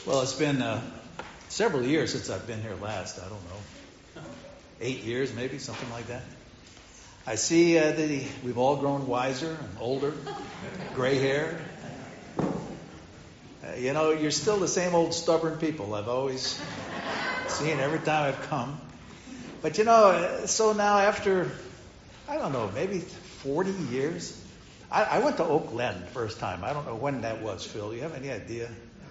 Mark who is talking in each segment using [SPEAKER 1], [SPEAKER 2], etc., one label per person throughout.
[SPEAKER 1] Well, it's been several years since I've been here last. I don't know. 8 years, maybe, something like that. I see that we've all grown wiser and older, gray hair. You're still the same old stubborn people I've always seen every time I've come. But so now after, I don't know, maybe 40 years, I went to Oak Glen first time. I don't know when that was, Phil. Do you have any idea?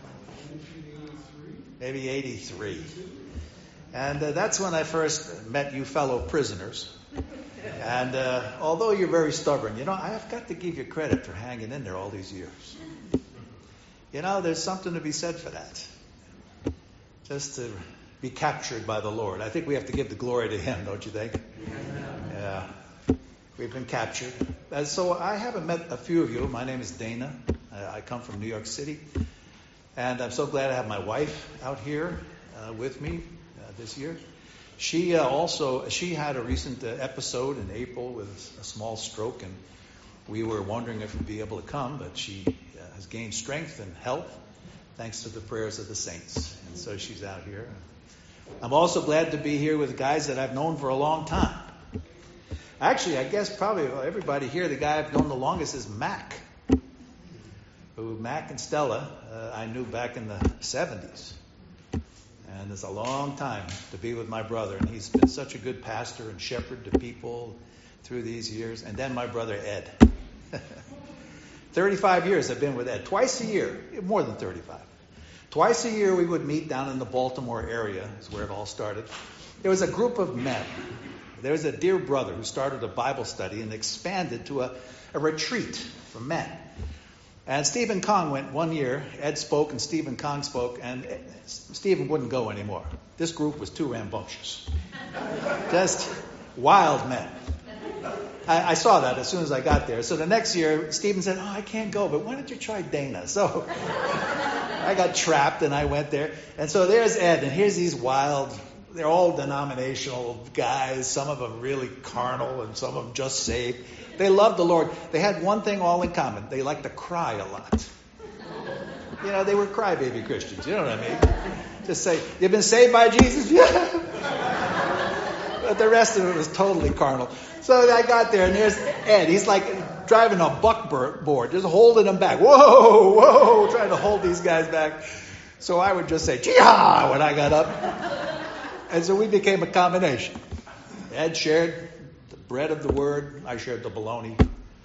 [SPEAKER 1] Maybe 83. And that's when I first met you fellow prisoners. And although you're very stubborn, I've got to give you credit for hanging in there all these years. There's something to be said for that. Just to be captured by the Lord. I think we have to give the glory to Him, don't you think? Yeah. We've been captured. So I haven't met a few of you. My name is Dana. I come from New York City. And I'm so glad I have my wife out here with me this year. She had a recent episode in April with a small stroke, and we were wondering if we'd be able to come, but she has gained strength and health thanks to the prayers of the saints. And so she's out here. I'm also glad to be here with guys that I've known for a long time. Actually, I guess probably everybody here, the guy I've known the longest is Mac. Mac and Stella, I knew back in the 70s. And it's a long time to be with my brother. And he's been such a good pastor and shepherd to people through these years. And then my brother Ed. 35 years I've been with Ed. Twice a year, more than 35. Twice a year we would meet down in the Baltimore area, is where it all started. There was a group of men. There was a dear brother who started a Bible study and expanded to a retreat for men. And Stephen Kong went one year. Ed spoke and Stephen Kong spoke, and Stephen wouldn't go anymore. This group was too rambunctious. Just wild men. I saw that as soon as I got there. So the next year, Stephen said, I can't go, but why don't you try Dana? So I got trapped and I went there. And so there's Ed, and here's these wild, they're all denominational guys, some of them really carnal and some of them just saved. They loved the Lord. They had one thing all in common. They liked to cry a lot. They were crybaby Christians. You know what I mean? Just say, you've been saved by Jesus? Yeah. But the rest of it was totally carnal. So I got there, and there's Ed. He's like driving a buckboard, just holding them back. Whoa, trying to hold these guys back. So I would just say, Jee-ha, when I got up. And so we became a combination. Ed shared the bread of the word. I shared the bologna.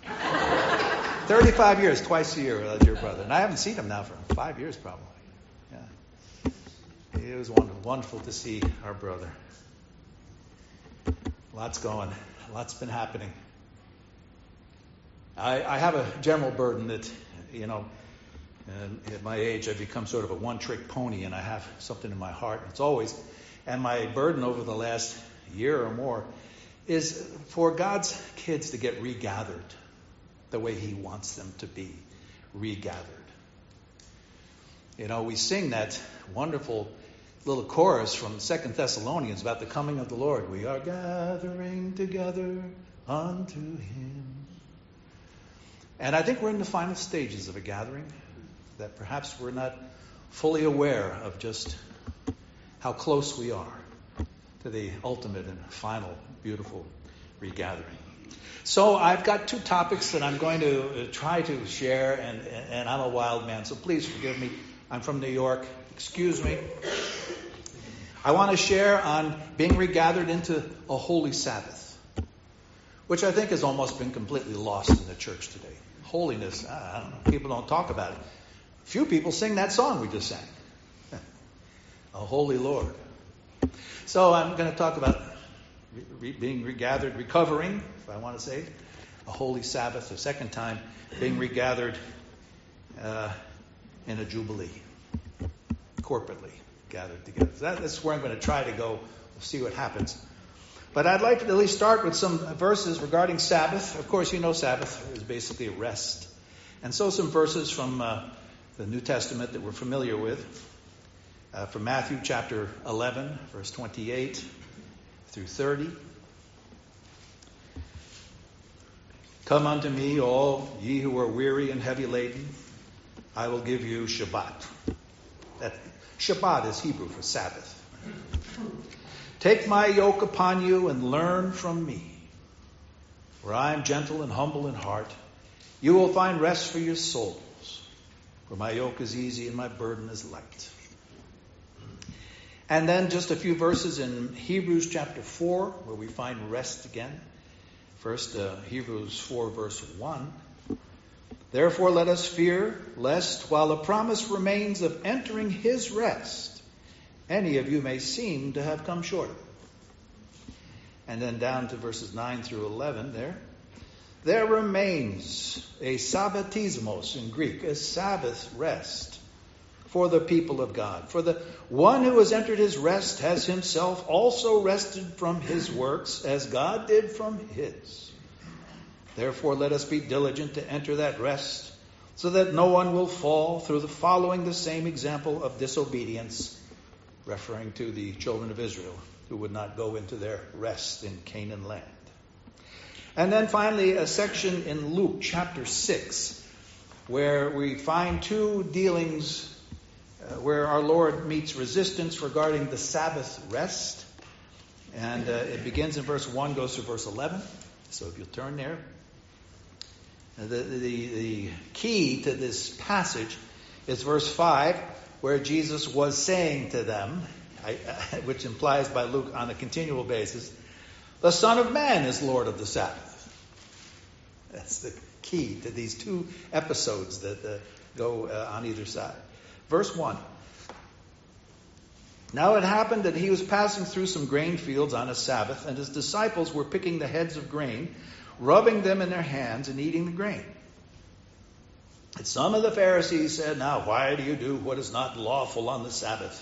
[SPEAKER 1] 35 years, twice a year with your brother. And I haven't seen him now for 5 years probably. Yeah. It was wonderful to see our brother. Lots going. Lots been happening. I have a general burden that, at my age I've become sort of a one-trick pony, and I have something in my heart. It's always, and my burden over the last year or more is for God's kids to get regathered the way He wants them to be regathered. We sing that wonderful little chorus from 2 Thessalonians about the coming of the Lord. We are gathering together unto Him. And I think we're in the final stages of a gathering that perhaps we're not fully aware of just how close we are to the ultimate and final beautiful regathering. So I've got two topics that I'm going to try to share, and I'm a wild man, so please forgive me. I'm from New York. Excuse me. I want to share on being regathered into a holy Sabbath, which I think has almost been completely lost in the church today. Holiness, I don't know. People don't talk about it. Few people sing that song we just sang. A holy Lord. So I'm going to talk about being regathered, recovering, if I want to say, a holy Sabbath. The second time, being regathered in a jubilee, corporately gathered together. So that's where I'm going to try to go. We'll see what happens. But I'd like to at least start with some verses regarding Sabbath. Of course, Sabbath is basically rest. And so some verses from the New Testament that we're familiar with. From Matthew chapter 11, verse 28 through 30. Come unto me, all ye who are weary and heavy laden. I will give you Shabbat, Shabbat is Hebrew for Sabbath. Take my yoke upon you and learn from me, for I am gentle and humble in heart. You will find rest for your souls, for my yoke is easy and my burden is light. And then just a few verses in Hebrews chapter 4, where we find rest again. First, Hebrews 4, verse 1. Therefore let us fear, lest while a promise remains of entering his rest, any of you may seem to have come short of it. And then down to verses 9 through 11 there remains a sabbatismos in Greek, a Sabbath rest for the people of God. For the one who has entered his rest has himself also rested from his works, as God did from his. Therefore let us be diligent to enter that rest, so that no one will fall through the following the same example of disobedience, referring to the children of Israel who would not go into their rest in Canaan land. And then finally a section in Luke chapter 6, where we find two dealings where our Lord meets resistance regarding the Sabbath rest. And it begins in verse 1, goes to verse 11. So if you'll turn there. The key to this passage is verse 5, where Jesus was saying to them, which implies by Luke on a continual basis, the Son of Man is Lord of the Sabbath. That's the key to these two episodes that go on either side. Verse 1. Now it happened that he was passing through some grain fields on a Sabbath, and his disciples were picking the heads of grain, rubbing them in their hands and eating the grain. And some of the Pharisees said, now why do you do what is not lawful on the Sabbath?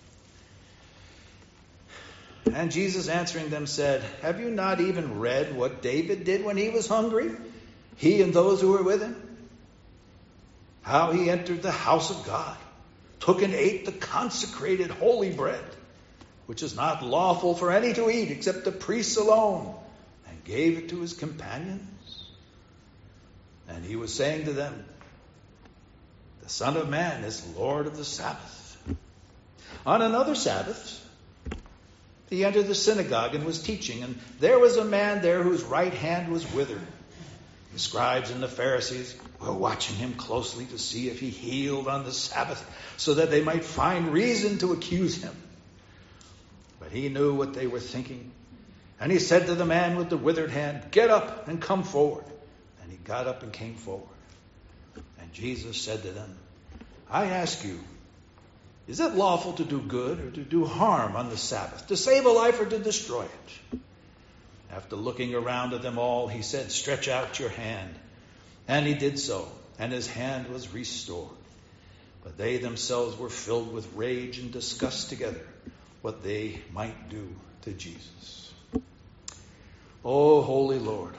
[SPEAKER 1] And Jesus answering them said, have you not even read what David did when he was hungry, he and those who were with him? How he entered the house of God, took and ate the consecrated holy bread, which is not lawful for any to eat except the priests alone, and gave it to his companions. And he was saying to them, the Son of Man is Lord of the Sabbath. On another Sabbath, he entered the synagogue and was teaching, and there was a man there whose right hand was withered. The scribes and the Pharisees were watching him closely to see if he healed on the Sabbath, so that they might find reason to accuse him. But he knew what they were thinking, and he said to the man with the withered hand, get up and come forward. And he got up and came forward. And Jesus said to them, I ask you, is it lawful to do good or to do harm on the Sabbath, to save a life or to destroy it? After looking around at them all, he said, stretch out your hand. And he did so, and his hand was restored. But they themselves were filled with rage and discussed together what they might do to Jesus. Oh, holy Lord,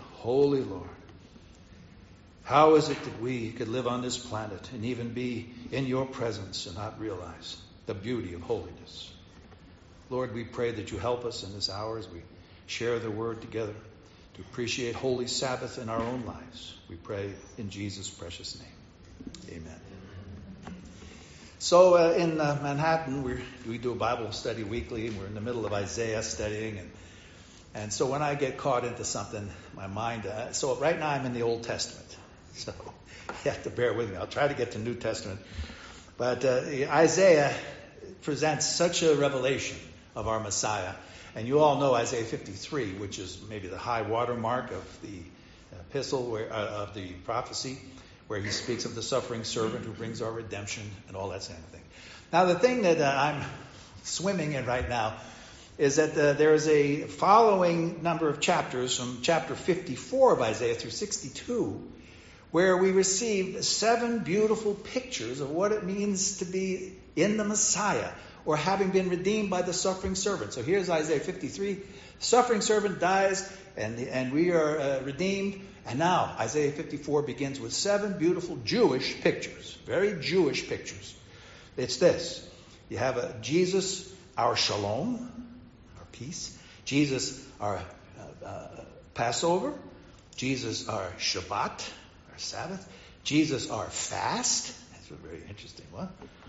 [SPEAKER 1] how is it that we could live on this planet and even be in your presence and not realize the beauty of holiness? Lord, we pray that you help us in this hour as we share the word together to appreciate Holy Sabbath in our own lives. We pray in Jesus' precious name. Amen. So in Manhattan, we do a Bible study weekly, and we're in the middle of Isaiah studying. And so when I get caught into something, my mind... so right now I'm in the Old Testament. So you have to bear with me. I'll try to get to New Testament. But Isaiah presents such a revelation of our Messiah. And you all know Isaiah 53, which is maybe the high water mark of the epistle, of the prophecy, where he speaks of the suffering servant who brings our redemption and all that kind of thing. Now, the thing that I'm swimming in right now is that there is a following number of chapters from chapter 54 of Isaiah through 62, where we receive 7 beautiful pictures of what it means to be in the Messiah, or having been redeemed by the suffering servant. So here's Isaiah 53. Suffering servant dies, and we are redeemed. And now Isaiah 54 begins with 7 beautiful Jewish pictures, very Jewish pictures. It's this. You have Jesus, our shalom, our peace. Jesus, our Passover. Jesus, our Shabbat, our Sabbath. Jesus, our fast. That's a very interesting one.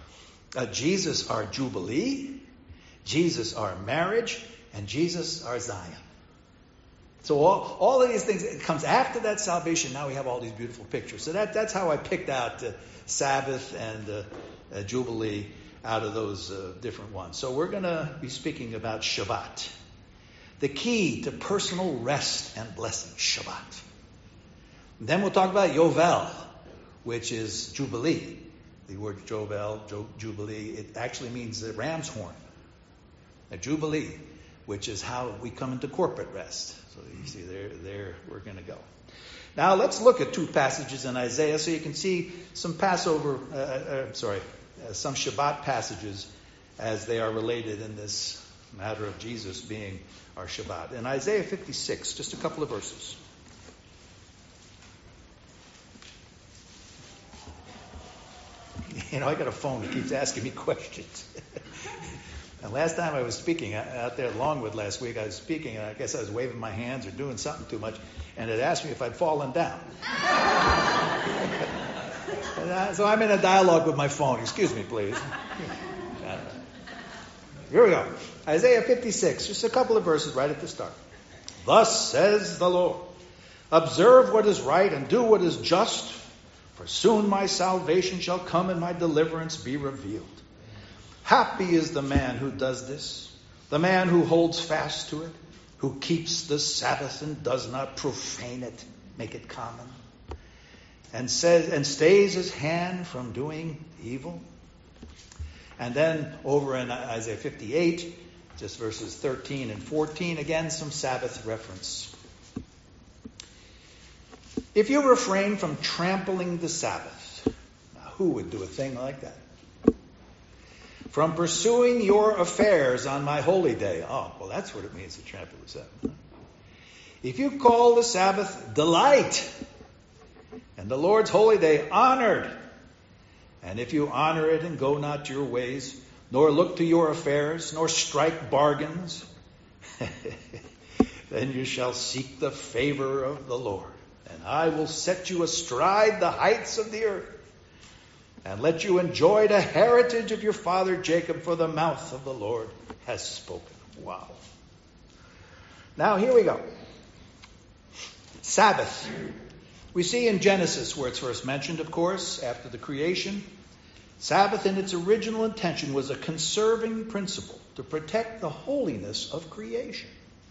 [SPEAKER 1] Jesus our Jubilee, Jesus our marriage, and Jesus our Zion. So all of these things, it comes after that salvation. Now we have all these beautiful pictures. So that's how I picked out Sabbath and Jubilee out of those different ones. So we're going to be speaking about Shabbat, the key to personal rest and blessing, Shabbat. And then we'll talk about Yovel, which is Jubilee. The word Jubilee, it actually means the ram's horn. A Jubilee, which is how we come into corporate rest. So you see, there we're going to go. Now let's look at two passages in Isaiah so you can see some some Shabbat passages as they are related in this matter of Jesus being our Shabbat. In Isaiah 56, just a couple of verses. I got a phone that keeps asking me questions. And last time I was speaking out there at Longwood last week, I was speaking, and I guess I was waving my hands or doing something too much, and it asked me if I'd fallen down. So I'm in a dialogue with my phone. Excuse me, please. Here we go. Isaiah 56, just a couple of verses right at the start. Thus says the Lord, observe what is right and do what is just, for soon my salvation shall come and my deliverance be revealed. Happy is the man who does this, the man who holds fast to it, who keeps the Sabbath and does not profane it, make it common, and stays his hand from doing evil. And then over in Isaiah 58, just verses 13 and 14, again some Sabbath reference. If you refrain from trampling the Sabbath, now who would do a thing like that? From pursuing your affairs on my holy day. Oh, well, that's what it means to trample the Sabbath. If you call the Sabbath delight, and the Lord's holy day honored, and if you honor it and go not your ways, nor look to your affairs, nor strike bargains, then you shall seek the favor of the Lord, and I will set you astride the heights of the earth, and let you enjoy the heritage of your father Jacob, for the mouth of the Lord has spoken. Wow. Now here we go. Sabbath. We see in Genesis where it's first mentioned, of course, after the creation. Sabbath in its original intention was a conserving principle to protect the holiness of creation.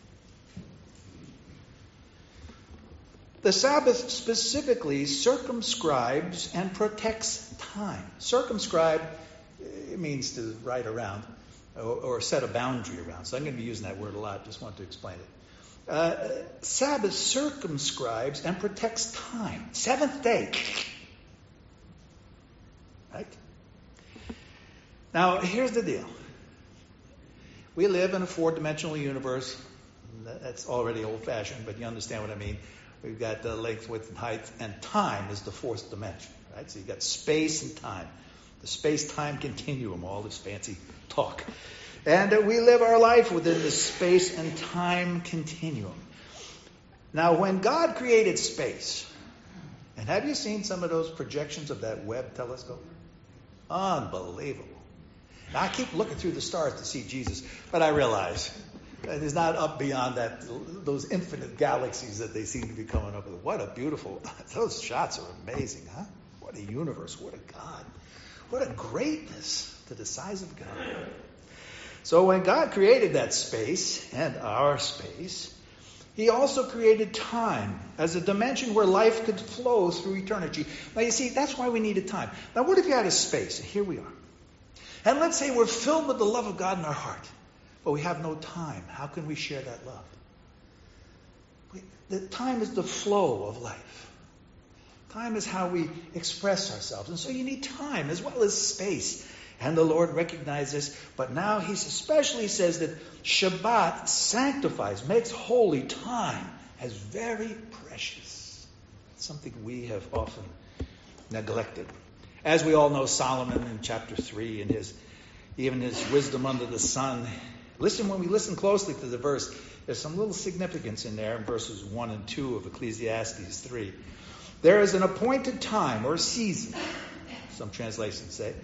[SPEAKER 1] The Sabbath specifically circumscribes and protects time. Circumscribe, it means to write around or set a boundary around. So I'm going to be using that word a lot. Just want to explain it. Sabbath circumscribes and protects time. Seventh day. Right? Now, here's the deal. We live in a four-dimensional universe. That's already old-fashioned, but you understand what I mean. We've got the length, width, and height, and time is the fourth dimension, right? So you've got space and time. The space-time continuum, all this fancy talk. And we live our life within the space and time continuum. Now, when God created space, and have you seen some of those projections of that Webb telescope? Unbelievable. Now, I keep looking through the stars to see Jesus, but I realize it is not up beyond that, those infinite galaxies that they seem to be coming up with. What a beautiful, those shots are amazing, huh? What a universe, what a God. What a greatness to the size of God. So when God created that space and our space, he also created time as a dimension where life could flow through eternity. Now you see, that's why we needed time. Now what if you had a space? Here we are. And let's say we're filled with the love of God in our heart. But we have no time. How can we share that love? The time is the flow of life. Time is how we express ourselves. And so you need time as well as space. And the Lord recognizes this. But now he especially says that Shabbat sanctifies, makes holy time as very precious. Something we have often neglected. As we all know, Solomon in chapter 3 and his wisdom under the sun. When we listen closely to the verse, there's some little significance in there in verses 1 and 2 of Ecclesiastes 3. There is an appointed time or season, some translations say,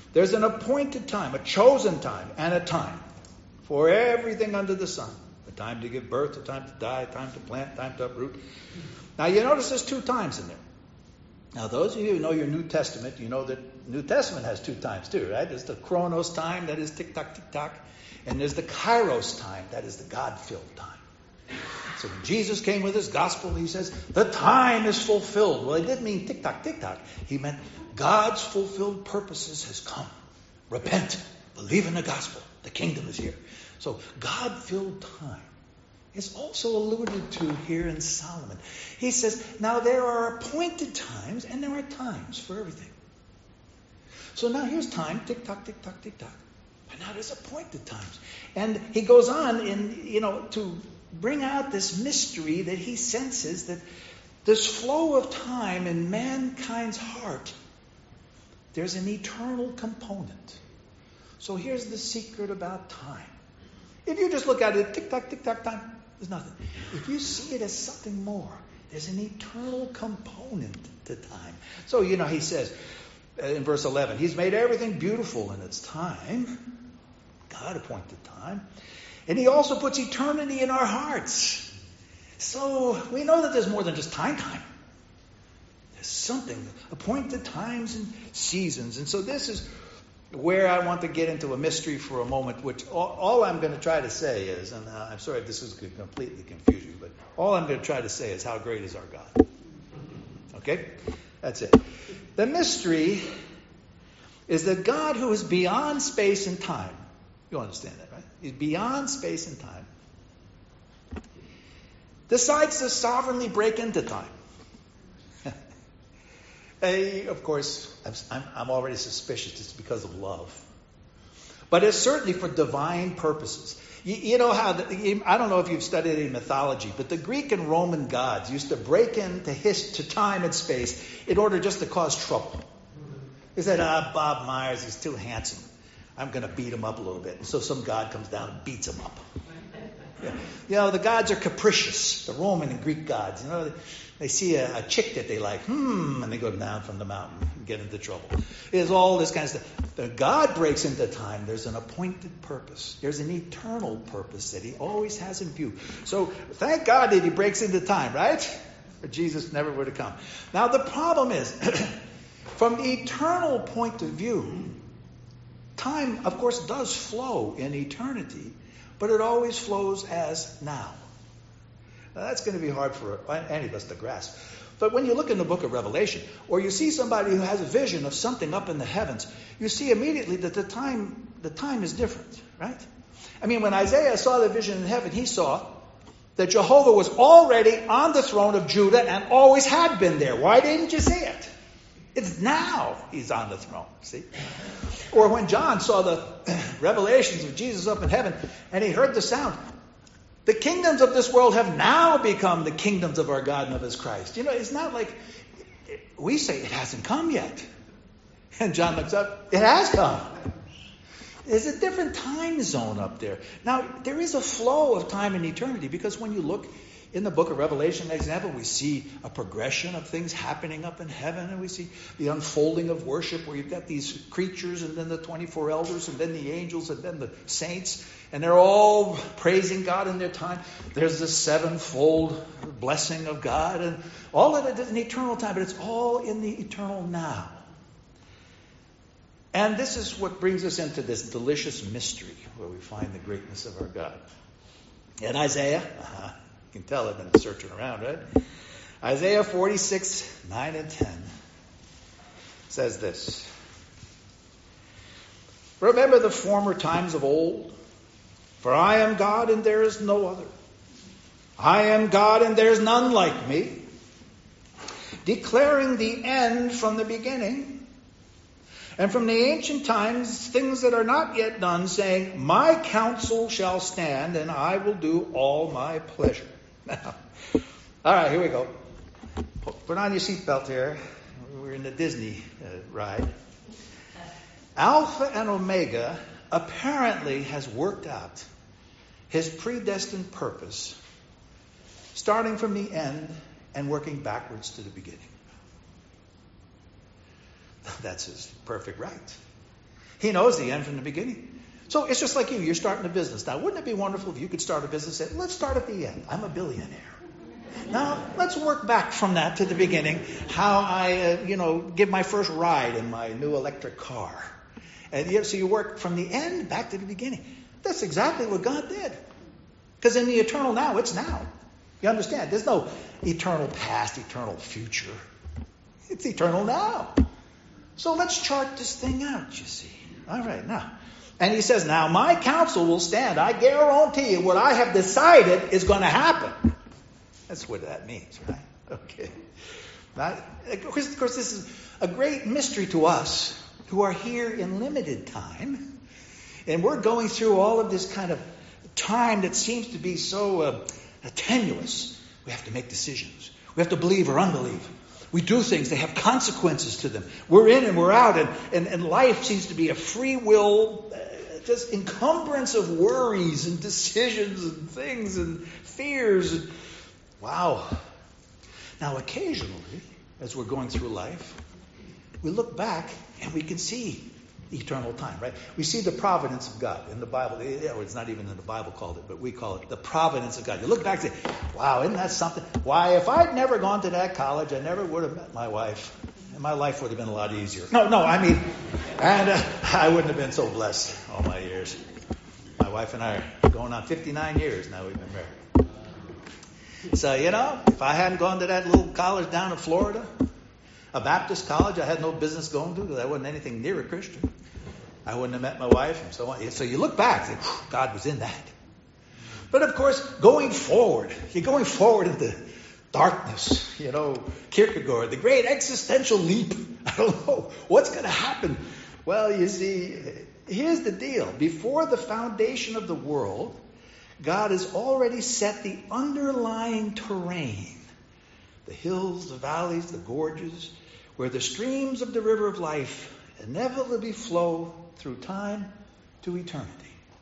[SPEAKER 1] There's an appointed time, a chosen time, and a time for everything under the sun. A time to give birth, a time to die, a time to plant, time to uproot. Now you notice there's 2 times in there. Now those of you who know your New Testament, you know that New Testament has 2 times too, right? There's the chronos time, that is tick-tock, tick-tock. And there's the kairos time, that is the God-filled time. So when Jesus came with his gospel, he says, the time is fulfilled. Well, he didn't mean tick-tock, tick-tock. He meant God's fulfilled purposes has come. Repent. Believe in the gospel. The kingdom is here. So God-filled time is also alluded to here in Solomon. He says, now there are appointed times and there are times for everything. So now here's time, tick-tock, tick-tock, tick-tock. And now there's appointed times. And he goes on to bring out this mystery that he senses, that this flow of time in mankind's heart, there's an eternal component. So here's the secret about time. If you just look at it, tick-tock, tick-tock time, there's nothing. If you see it as something more, there's an eternal component to time. So, he says in verse 11, he's made everything beautiful in its time. God appointed time. And he also puts eternity in our hearts. So we know that there's more than just time. There's something, appointed times and seasons. And so this is where I want to get into a mystery for a moment, which all I'm going to try to say is, and I'm sorry if this is going to completely confuse you, but all I'm going to try to say is how great is our God. Okay? That's it. The mystery is that God, who is beyond space and time, you understand that, right? He's beyond space and time, decides to sovereignly break into time. Of course, I'm already suspicious it's because of love. But it's certainly for divine purposes. You know how, I don't know if you've studied any mythology, but the Greek and Roman gods used to break into time and space in order just to cause trouble. They said, Bob Myers, he's too handsome. I'm going to beat him up a little bit. And so some god comes down and beats him up. Yeah. The gods are capricious, the Roman and Greek gods. They see a chick that they like, and they go down from the mountain and get into trouble. There's all this kind of stuff. But God breaks into time. There's an appointed purpose. There's an eternal purpose that he always has in view. So thank God that he breaks into time, right? But Jesus never would have come. Now the problem is, from the eternal point of view, time, of course, does flow in eternity, but it always flows as now. Now, that's going to be hard for any of us to grasp. But when you look in the book of Revelation, or you see somebody who has a vision of something up in the heavens, you see immediately that the time is different, right? I mean, when Isaiah saw the vision in heaven, he saw that Jehovah was already on the throne of Judah and always had been there. Why didn't you see it? It's now he's on the throne, see? Or when John saw the revelations of Jesus up in heaven and he heard the sound, the kingdoms of this world have now become the kingdoms of our God and of his Christ. It's not like we say it hasn't come yet. And John looks up, it has come. There's a different time zone up there. Now, there is a flow of time and eternity, because when you look in the book of Revelation, for example, we see a progression of things happening up in heaven, and we see the unfolding of worship where you've got these creatures and then the 24 elders and then the angels and then the saints, and they're all praising God in their time. There's the sevenfold blessing of God, and all of it is in eternal time, but it's all in the eternal now. And this is what brings us into this delicious mystery where we find the greatness of our God. In Isaiah, you can tell I've been searching around, right? Isaiah 46, 9 and 10 says this. Remember the former times of old, for I am God and there is no other. I am God and there is none like me, declaring the end from the beginning, and from the ancient times things that are not yet done, saying, my counsel shall stand and I will do all my pleasure. Now, all right, here we go. Put on your seatbelt here. We're in the Disney ride. Alpha and Omega apparently has worked out his predestined purpose, starting from the end and working backwards to the beginning. That's his perfect right. He knows the end from the beginning. So it's just like you're starting a business. Now, wouldn't it be wonderful if you could start a business and say, let's start at the end. I'm a billionaire. Now, let's work back from that to the beginning, how I, give my first ride in my new electric car. And so you work from the end back to the beginning. That's exactly what God did. Because in the eternal now, it's now. You understand? There's no eternal past, eternal future. It's eternal now. So let's chart this thing out, you see. All right, now. And he says, now my counsel will stand. I guarantee you what I have decided is going to happen. That's what that means, right? Okay. Of course, this is a great mystery to us who are here in limited time. And we're going through all of this kind of time that seems to be so tenuous. We have to make decisions. We have to believe or unbelieve. We do things. They have consequences to them. We're in and we're out. And life seems to be a free will, just encumbrance of worries and decisions and things and fears. Wow. Now, occasionally, as we're going through life, we look back and we can see eternal time, right? We see the providence of God in the Bible. It's not even in the Bible called it, but we call it the providence of God. You look back and say, wow, isn't that something? Why, if I'd never gone to that college, I never would have met my wife. And my life would have been a lot easier. And I wouldn't have been so blessed all my years. My wife and I are going on 59 years now we've been married. So, if I hadn't gone to that little college down in Florida, a Baptist college I had no business going to because I wasn't anything near a Christian, I wouldn't have met my wife and so on. So you look back and say, God was in that. But of course, going forward, you're going forward into darkness, Kierkegaard, the great existential leap. I don't know what's going to happen. Well, you see, here's the deal. Before the foundation of the world, God has already set the underlying terrain, the hills, the valleys, the gorges, where the streams of the river of life inevitably flow through time to eternity.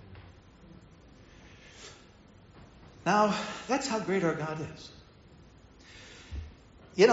[SPEAKER 1] Now, that's how great our God is. In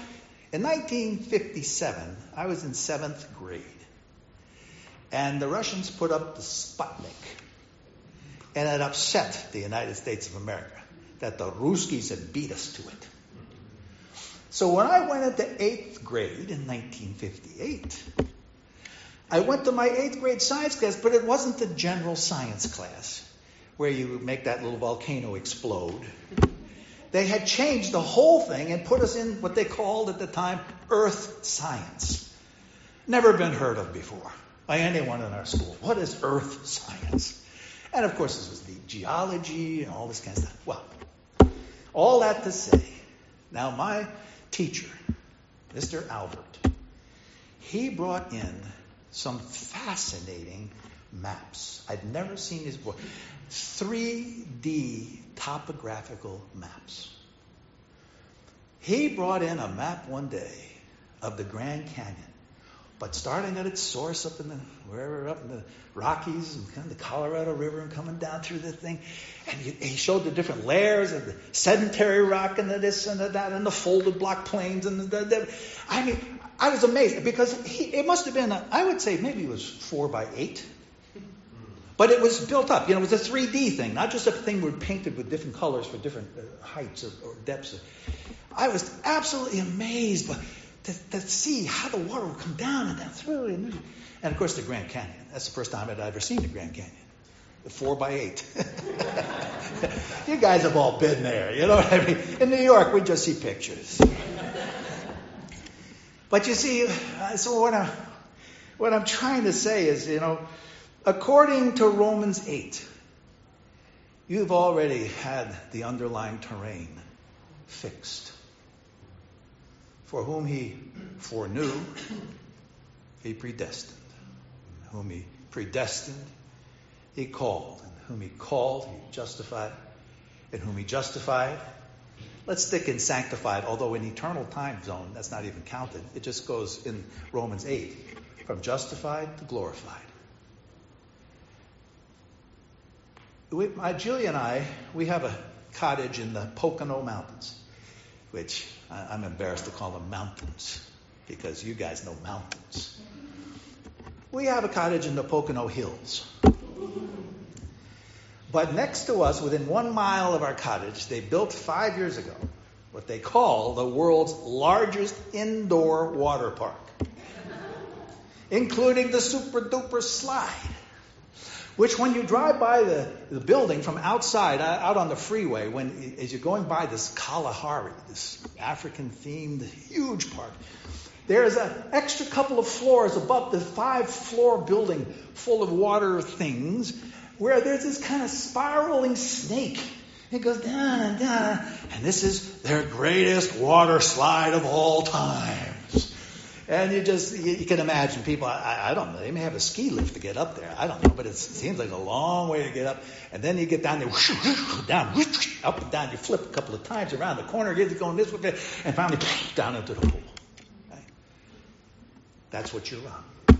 [SPEAKER 1] 1957, I was in 7th grade, and the Russians put up the Sputnik. And it upset the United States of America that the Ruskies had beat us to it. So when I went into 8th grade in 1958, I went to my 8th grade science class, but it wasn't the general science class where you make that little volcano explode. They had changed the whole thing and put us in what they called at the time earth science. Never been heard of before by anyone in our school. What is earth science? And of course, this was the geology and all this kind of stuff. Well, all that to say, now my teacher, Mr. Albert, he brought in some fascinating maps. I'd never seen these before. 3D topographical maps. He brought in a map one day of the Grand Canyon, but starting at its source up in the Rockies and kind of the Colorado River and coming down through the thing. And he showed the different layers of the sedentary rock and the this and the that and the folded block plains and I was amazed because it must have been, I would say maybe it was 4x8. But it was built up. It was a 3D thing, not just a thing we painted with different colors for different heights or depths. I was absolutely amazed to see how the water would come down and down through. And of course, the Grand Canyon. That's the first time I'd ever seen the Grand Canyon. The 4x8. You guys have all been there. You know what I mean? In New York, we just see pictures. But you see, so what I'm trying to say is, according to Romans 8, you've already had the underlying terrain fixed. For whom he foreknew, he predestined. Whom he predestined, he called. And whom he called, he justified. And whom he justified, let's stick in sanctified, although in eternal time zone, that's not even counted. It just goes in Romans 8, from justified to glorified. Julia and I, we have a cottage in the Pocono Mountains, which I'm embarrassed to call them mountains, because you guys know mountains. We have a cottage in the Pocono Hills. But next to us, within 1 mile of our cottage, they built 5 years ago what they call the world's largest indoor water park, including the super-duper slide, which when you drive by the building from outside, out on the freeway, as you're going by this Kalahari, this African-themed huge park, there's an extra couple of floors above the 5-floor building full of water things where there's this kind of spiraling snake. It goes down and down. And this is their greatest water slide of all times. And you can imagine people, I don't know, they may have a ski lift to get up there. I don't know, but it seems like a long way to get up. And then you get down there, down, up and down. You flip a couple of times around the corner, get going this way, and finally down into the pool. Right? That's what you're on.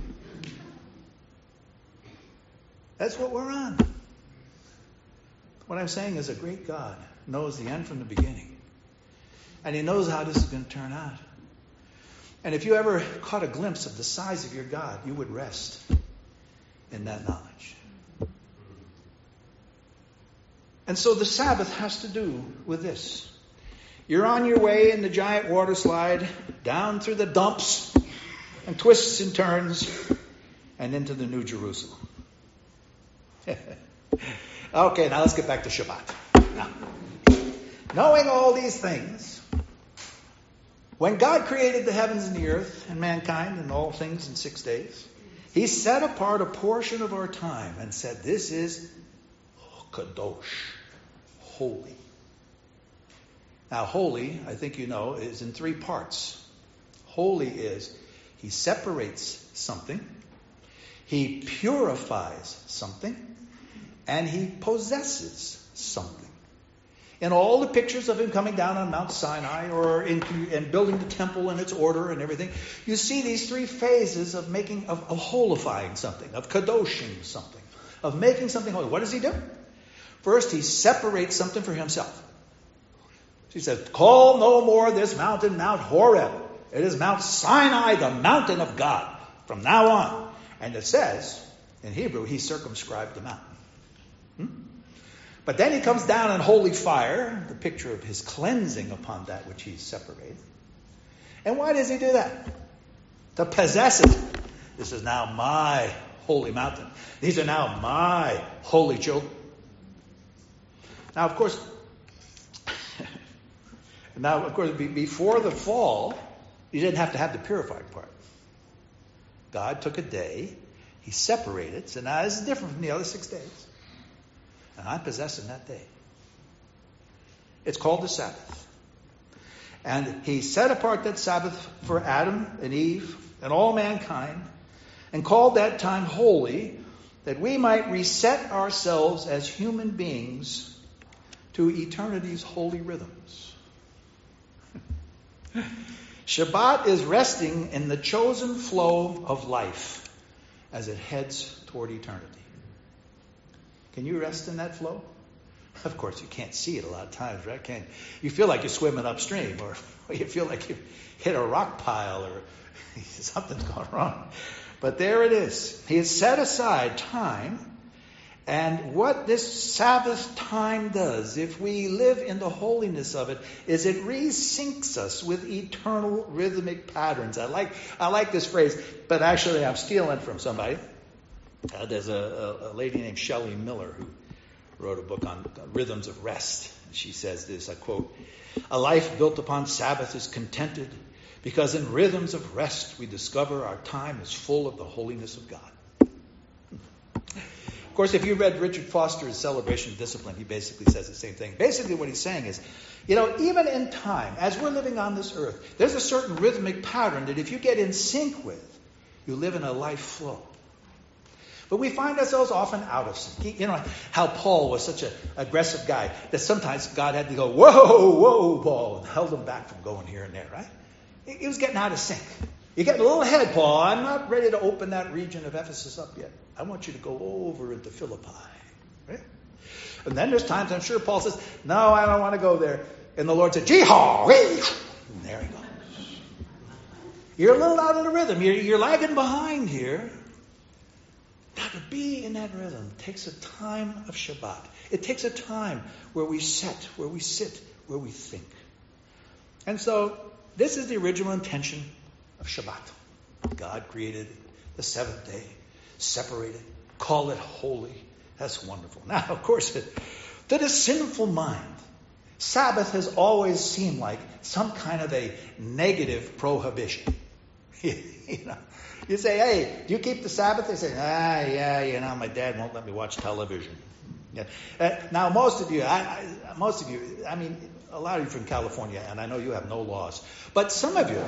[SPEAKER 1] That's what we're on. What I'm saying is a great God knows the end from the beginning. And he knows how this is going to turn out. And if you ever caught a glimpse of the size of your God, you would rest in that knowledge. And so the Sabbath has to do with this. You're on your way in the giant water slide, down through the dumps and twists and turns, and into the New Jerusalem. Okay, now let's get back to Shabbat. Now, knowing all these things, when God created the heavens and the earth and mankind and all things in 6 days, he set apart a portion of our time and said, this is kadosh, holy. Now, holy, I think you know, is in 3 parts. Holy is he separates something, he purifies something, and he possesses something. In all the pictures of him coming down on Mount Sinai or and building the temple and its order and everything, you see these 3 phases of holifying something, of kadoshing something, of making something holy. What does he do? First, he separates something for himself. He says, call no more this mountain Mount Horeb. It is Mount Sinai, the mountain of God, from now on. And it says, in Hebrew, he circumscribed the mountain. But then he comes down in holy fire, the picture of his cleansing upon that which he's separated. And why does he do that? To possess it. This is now my holy mountain. These are now my holy children. Now, of course, before the fall, you didn't have to have the purifying part. God took a day, he separated. So now this is different from the other 6 days. And I'm possessing that day. It's called the Sabbath. And he set apart that Sabbath for Adam and Eve and all mankind and called that time holy, that we might reset ourselves as human beings to eternity's holy rhythms. Shabbat is resting in the chosen flow of life as it heads toward eternity. Can you rest in that flow? Of course, you can't see it a lot of times, right? You feel like you're swimming upstream, or you feel like you hit a rock pile, or something's gone wrong. But there it is. He has set aside time, and what this Sabbath time does, if we live in the holiness of it, is it resyncs us with eternal rhythmic patterns. I like this phrase, but actually I'm stealing it from somebody. There's a lady named Shelley Miller who wrote a book on rhythms of rest. She says this, I quote, "A life built upon Sabbath is contented because in rhythms of rest we discover our time is full of the holiness of God." Of course, if you read Richard Foster's Celebration of Discipline, he basically says the same thing. Basically what he's saying is, even in time, as we're living on this earth, there's a certain rhythmic pattern that if you get in sync with, you live in a life flow. But we find ourselves often out of sync. You know how Paul was such an aggressive guy that sometimes God had to go, whoa, Paul, and held him back from going here and there, right? He was getting out of sync. You're getting a little ahead, Paul. I'm not ready to open that region of Ephesus up yet. I want you to go over into Philippi, right? And then there's times I'm sure Paul says, no, I don't want to go there. And the Lord said, Jee-haw! And there he goes. You're a little out of the rhythm. You're lagging behind here. to be in that rhythm takes a time of Shabbat. It takes a time where we sit, where we think. And so this is the original intention of Shabbat. God created the seventh day, separated, call it holy. That's wonderful. Now, of course, to the sinful mind, Sabbath has always seemed like some kind of a negative prohibition. You say, hey, do you keep the Sabbath? They say, yeah, my dad won't let me watch television. Yeah. Now, most of you, I mean, a lot of you from California, and I know you have no laws, but some of you,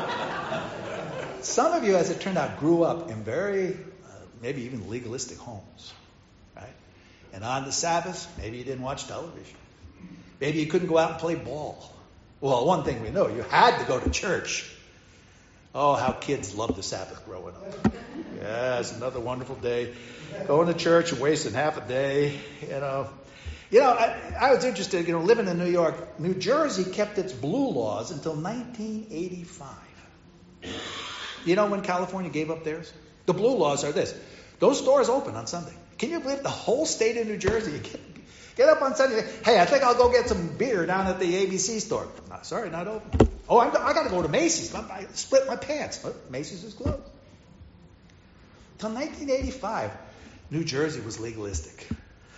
[SPEAKER 1] as it turned out, grew up in very, maybe even legalistic homes, right? And on the Sabbath, maybe you didn't watch television. Maybe you couldn't go out and play ball. Well, one thing we know, you had to go to church. Oh, how kids loved the Sabbath growing up. Yes, another wonderful day. Going to church and wasting half a day, I was interested, living in New York. New Jersey kept its blue laws until 1985. You know when California gave up theirs? The blue laws are this. Those stores open on Sunday. Can you believe the whole state of New Jersey? Get up on Sunday and say, hey, I think I'll go get some beer down at the ABC store. No, sorry, not open. Oh, I got to go to Macy's. I split my pants. But Macy's is closed. Until 1985, New Jersey was legalistic.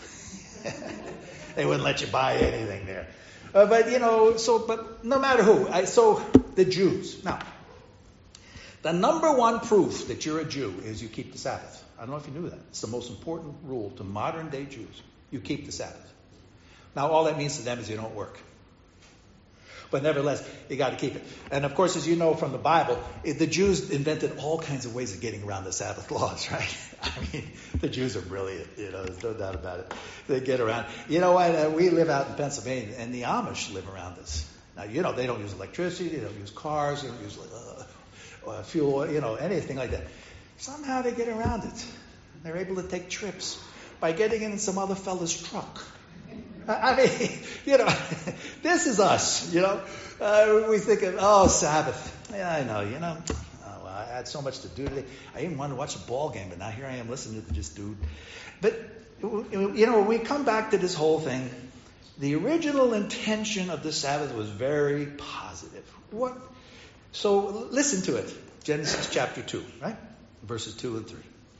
[SPEAKER 1] They wouldn't let you buy anything there. But no matter who. The Jews. Now, the number one proof that you're a Jew is you keep the Sabbath. I don't know if you knew that. It's the most important rule to modern day Jews. You keep the Sabbath. Now, all that means to them is you don't work. But nevertheless, you got to keep it. And of course, as you know from the Bible, the Jews invented all kinds of ways of getting around the Sabbath laws, right? I mean, the Jews are brilliant, there's no doubt about it. They get around. You know what? We live out in Pennsylvania, and the Amish live around us. Now, they don't use electricity, they don't use cars, they don't use fuel, anything like that. Somehow they get around it. They're able to take trips by getting in some other fellow's truck. I mean, this is us, we think of, Sabbath. Yeah, I know, I had so much to do today. I even wanted to watch a ball game, but now here I am listening to this dude. But, when we come back to this whole thing, the original intention of the Sabbath was very positive. What? So listen to it. Genesis chapter 2, right? Verses 2 and 3.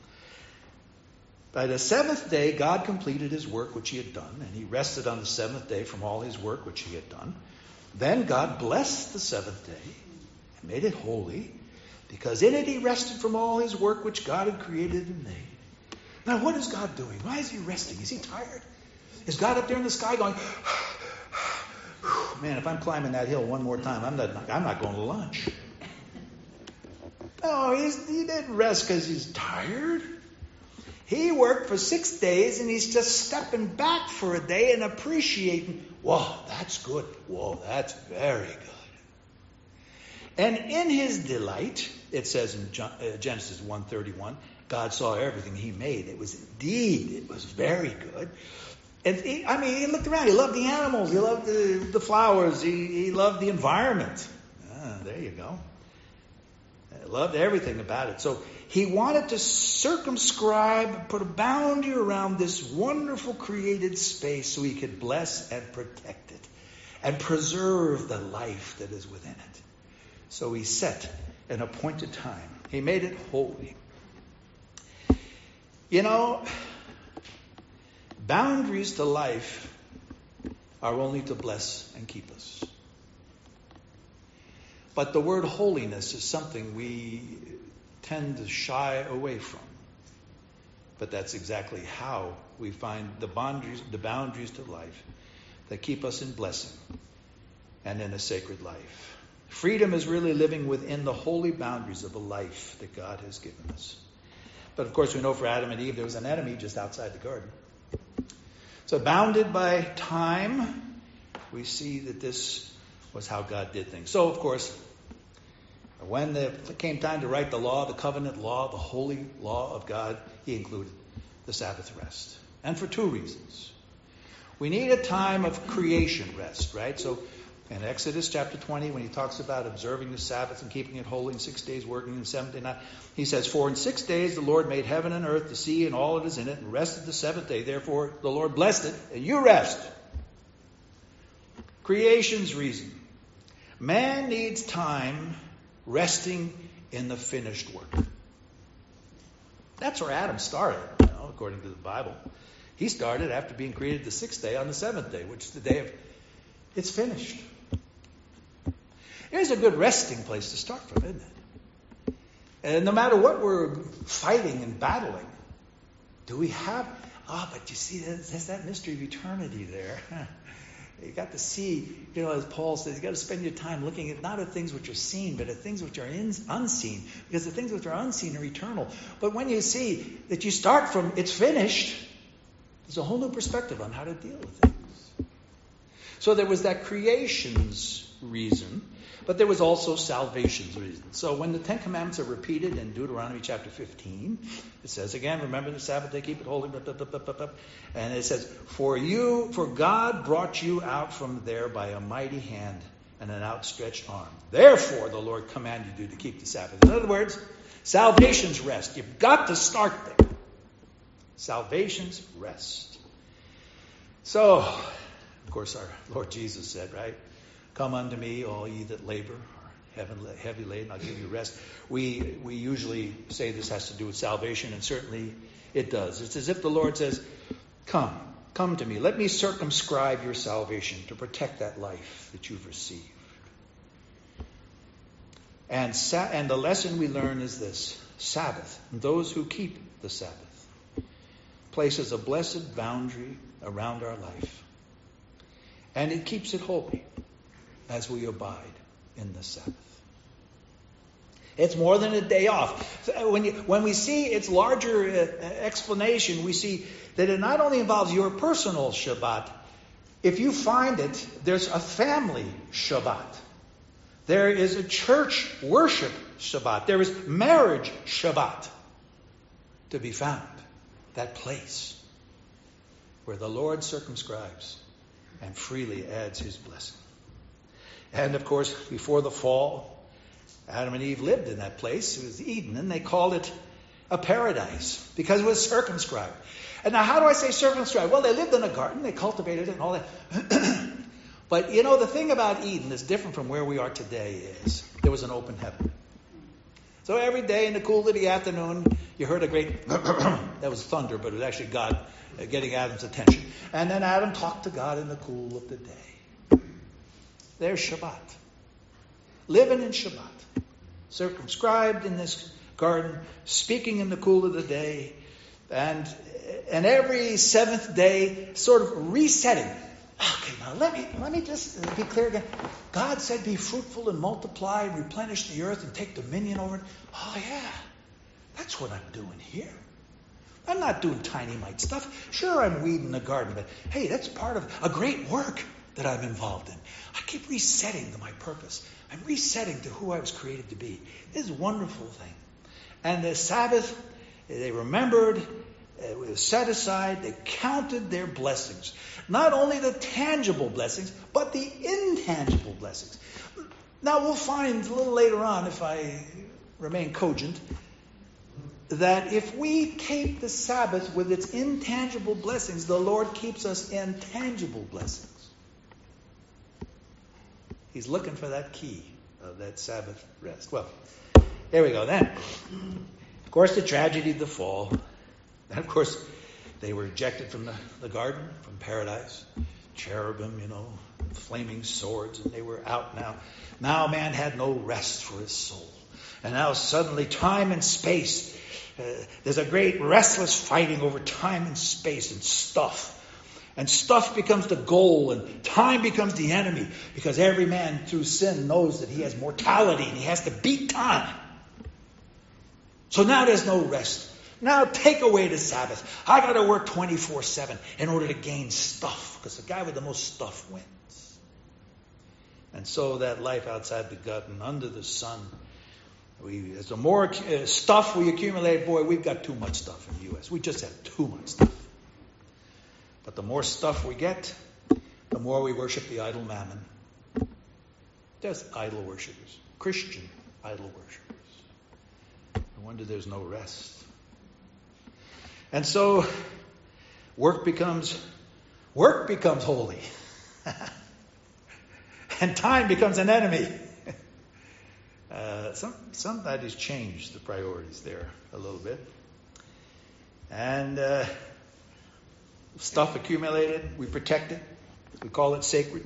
[SPEAKER 1] By the seventh day, God completed his work which he had done, and he rested on the seventh day from all his work which he had done. Then God blessed the seventh day and made it holy, because in it he rested from all his work which God had created and made. Now, what is God doing? Why is he resting? Is he tired? Is God up there in the sky going, man, if I'm climbing that hill one more time, I'm not going to lunch. No, he didn't rest because he's tired. He worked for 6 days, and he's just stepping back for a day and appreciating, whoa, that's good. Whoa, that's very good. And in his delight, it says in Genesis 1:31, God saw everything he made. It was very good. And he looked around. He loved the animals. He loved the flowers. He loved the environment. There you go. He loved everything about it. So he wanted to circumscribe, put a boundary around this wonderful created space so he could bless and protect it and preserve the life that is within it. So he set an appointed time. He made it holy. Boundaries to life are only to bless and keep us. But the word holiness is something we tend to shy away from. But that's exactly how we find the boundaries to life that keep us in blessing and in a sacred life. Freedom is really living within the holy boundaries of a life that God has given us. But of course, we know for Adam and Eve, there was an enemy just outside the garden. So bounded by time, we see that this was how God did things. So, of course, when it came time to write the law, the covenant law, the holy law of God, he included the Sabbath rest. And for two reasons. We need a time of creation rest, right? So In Exodus chapter 20, when he talks about observing the Sabbath and keeping it holy, in 6 days working, and 7th day not, he says, "For in 6 days the Lord made heaven and earth, the sea and all that is in it, and rested the 7th day. Therefore the Lord blessed it, and you rest." Creation's reason. Man needs time resting in the finished work. That's where Adam started, according to the Bible. He started after being created the 6th day on the 7th day, which is the day of, it's finished. Here's a good resting place to start from, isn't it? And no matter what we're fighting and battling, do we have... but you see, there's that mystery of eternity there. You got to see, as Paul says, you got to spend your time looking at not at things which are seen, but at things which are unseen. Because the things which are unseen are eternal. But when you see that you start from it's finished, there's a whole new perspective on how to deal with things. So there was that creation's reason, but there was also salvation's reason. So when the Ten Commandments are repeated in Deuteronomy chapter 15, it says again, remember the Sabbath day, keep it holy, and it says, for God brought you out from there by a mighty hand and an outstretched arm. Therefore the Lord commanded you to keep the Sabbath. In other words, salvation's rest. You've got to start there. Salvation's rest. So, of course, our Lord Jesus said, right? "Come unto me, all ye that labor are heavy laden, I'll give you rest." We usually say this has to do with salvation, and certainly it does. It's as if the Lord says, come to me. Let me circumscribe your salvation to protect that life that you've received. And the lesson we learn is this: Sabbath, those who keep the Sabbath, places a blessed boundary around our life. And it keeps it holy as we abide in the Sabbath. It's more than a day off. When we see its larger explanation, we see that it not only involves your personal Shabbat. If you find it, there's a family Shabbat. There is a church worship Shabbat. There is marriage Shabbat to be found. That place where the Lord circumscribes and freely adds his blessing. And of course, before the fall, Adam and Eve lived in that place. It was Eden, and they called it a paradise because it was circumscribed. And now, how do I say circumscribed? Well, they lived in a garden, they cultivated it and all that. But the thing about Eden that's different from where we are today is there was an open heaven. So every day in the cool of the afternoon, you heard a great, that was thunder, but it was actually God getting Adam's attention. And then Adam talked to God in the cool of the day. There's Shabbat. Living in Shabbat. Circumscribed in this garden, speaking in the cool of the day, and every seventh day sort of resetting. Okay, now let me just be clear again. God said, "Be fruitful and multiply, replenish the earth, and take dominion over it." Oh yeah, that's what I'm doing here. I'm not doing tiny mite stuff. Sure, I'm weeding the garden, but hey, that's part of a great work that I'm involved in. I keep resetting to my purpose. I'm resetting to who I was created to be. This is a wonderful thing. And the Sabbath, they remembered, it was set aside, they counted their blessings. Not only the tangible blessings, but the intangible blessings. Now we'll find a little later on, if I remain cogent, that if we keep the Sabbath with its intangible blessings, the Lord keeps us in tangible blessings. He's looking for that key of that Sabbath rest. Well, there we go then. Of course, the tragedy of the fall. And of course, they were ejected from the garden, from paradise. Cherubim, flaming swords, and they were out now. Now man had no rest for his soul. And now suddenly time and space, there's a great restless fighting over time and space and stuff. And stuff becomes the goal, and time becomes the enemy, because every man through sin knows that he has mortality and he has to beat time. So now there's no rest. Now take away the Sabbath. I got to work 24/7 in order to gain stuff, because the guy with the most stuff wins. And so that life outside the gut and under the sun, as the more stuff we accumulate, boy, we've got too much stuff in the U.S. We just have too much stuff. But the more stuff we get, the more we worship the idol mammon. Just idol worshippers. Christian idol worshippers. No wonder there's no rest. And so work becomes holy. And time becomes an enemy. Somebody's changed the priorities there a little bit. And stuff accumulated, we protect it. We call it sacred.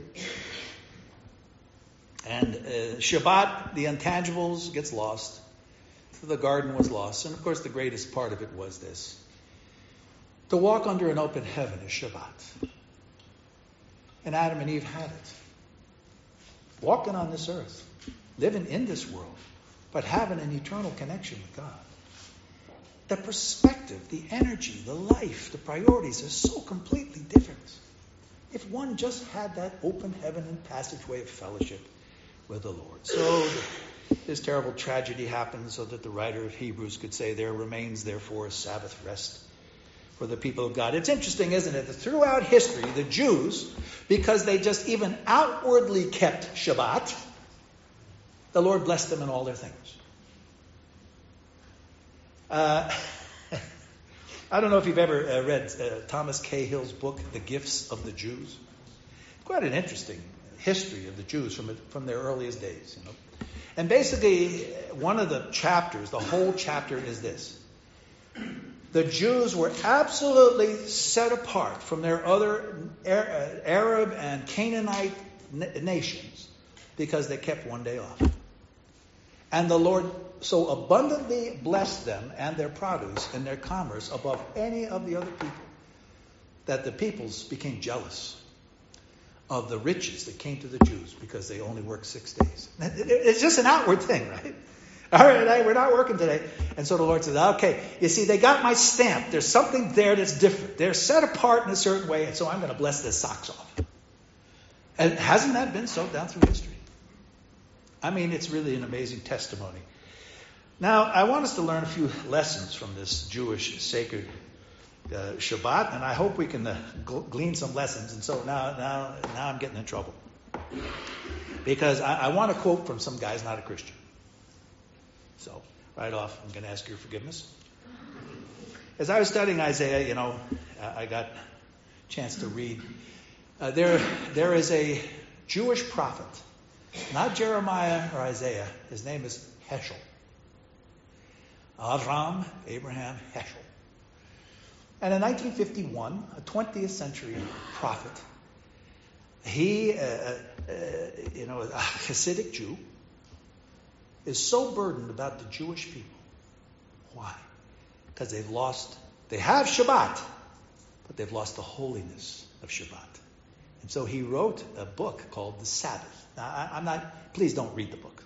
[SPEAKER 1] And Shabbat, the intangibles, gets lost. The garden was lost. And of course, the greatest part of it was this. To walk under an open heaven is Shabbat. And Adam and Eve had it. Walking on this earth, living in this world, but having an eternal connection with God. The perspective, the energy, the life, the priorities are so completely different. If one just had that open heaven and passageway of fellowship with the Lord. So this terrible tragedy happened so that the writer of Hebrews could say, there remains therefore a Sabbath rest for the people of God. It's interesting, isn't it, that throughout history, the Jews, because they just even outwardly kept Shabbat, the Lord blessed them in all their things. I don't know if you've ever read Thomas Cahill's book, The Gifts of the Jews. Quite an interesting history of the Jews from their earliest days. You know? And basically, one of the chapters, the whole chapter is this. The Jews were absolutely set apart from their other Arab and Canaanite nations because they kept one day off. And the Lord so abundantly blessed them and their produce and their commerce above any of the other people that the peoples became jealous of the riches that came to the Jews because they only worked 6 days. It's just an outward thing, right? All right, we're not working today. And so the Lord says, okay, you see, they got my stamp. There's something there that's different. They're set apart in a certain way, and so I'm going to bless their socks off. And hasn't that been so down through history? I mean, it's really an amazing testimony. Now, I want us to learn a few lessons from this Jewish sacred Shabbat, and I hope we can glean some lessons. And so now I'm getting in trouble. Because I want to quote from some guy who's not a Christian. So, right off, I'm going to ask your forgiveness. As I was studying Isaiah, I got a chance to read. There is a Jewish prophet, not Jeremiah or Isaiah. His name is Heschel. Abraham Heschel. And in 1951, a 20th century prophet, he, a Hasidic Jew, is so burdened about the Jewish people. Why? Because they have Shabbat, but they've lost the holiness of Shabbat. And so he wrote a book called The Sabbath. Now, please don't read the book.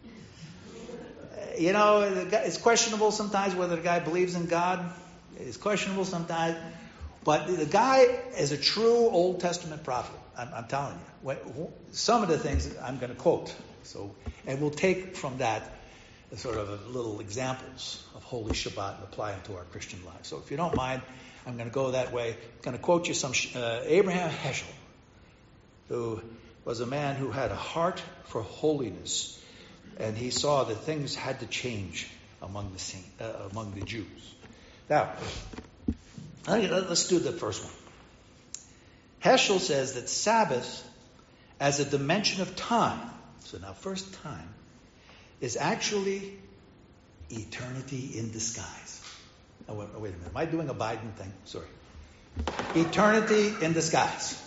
[SPEAKER 1] It's questionable sometimes whether the guy believes in God. It's questionable sometimes. But the guy is a true Old Testament prophet. I'm telling you. Some of the things I'm going to quote. And we'll take from that sort of little examples of Holy Shabbat and apply them to our Christian lives. So if you don't mind, I'm going to go that way. I'm going to quote you some Abraham Heschel, who was a man who had a heart for holiness, and he saw that things had to change among the Jews. Now, let's do the first one. Heschel says that Sabbath, as a dimension of time, so now first time, is actually eternity in disguise. Oh, wait a minute. Am I doing a Biden thing? Sorry. Eternity in disguise.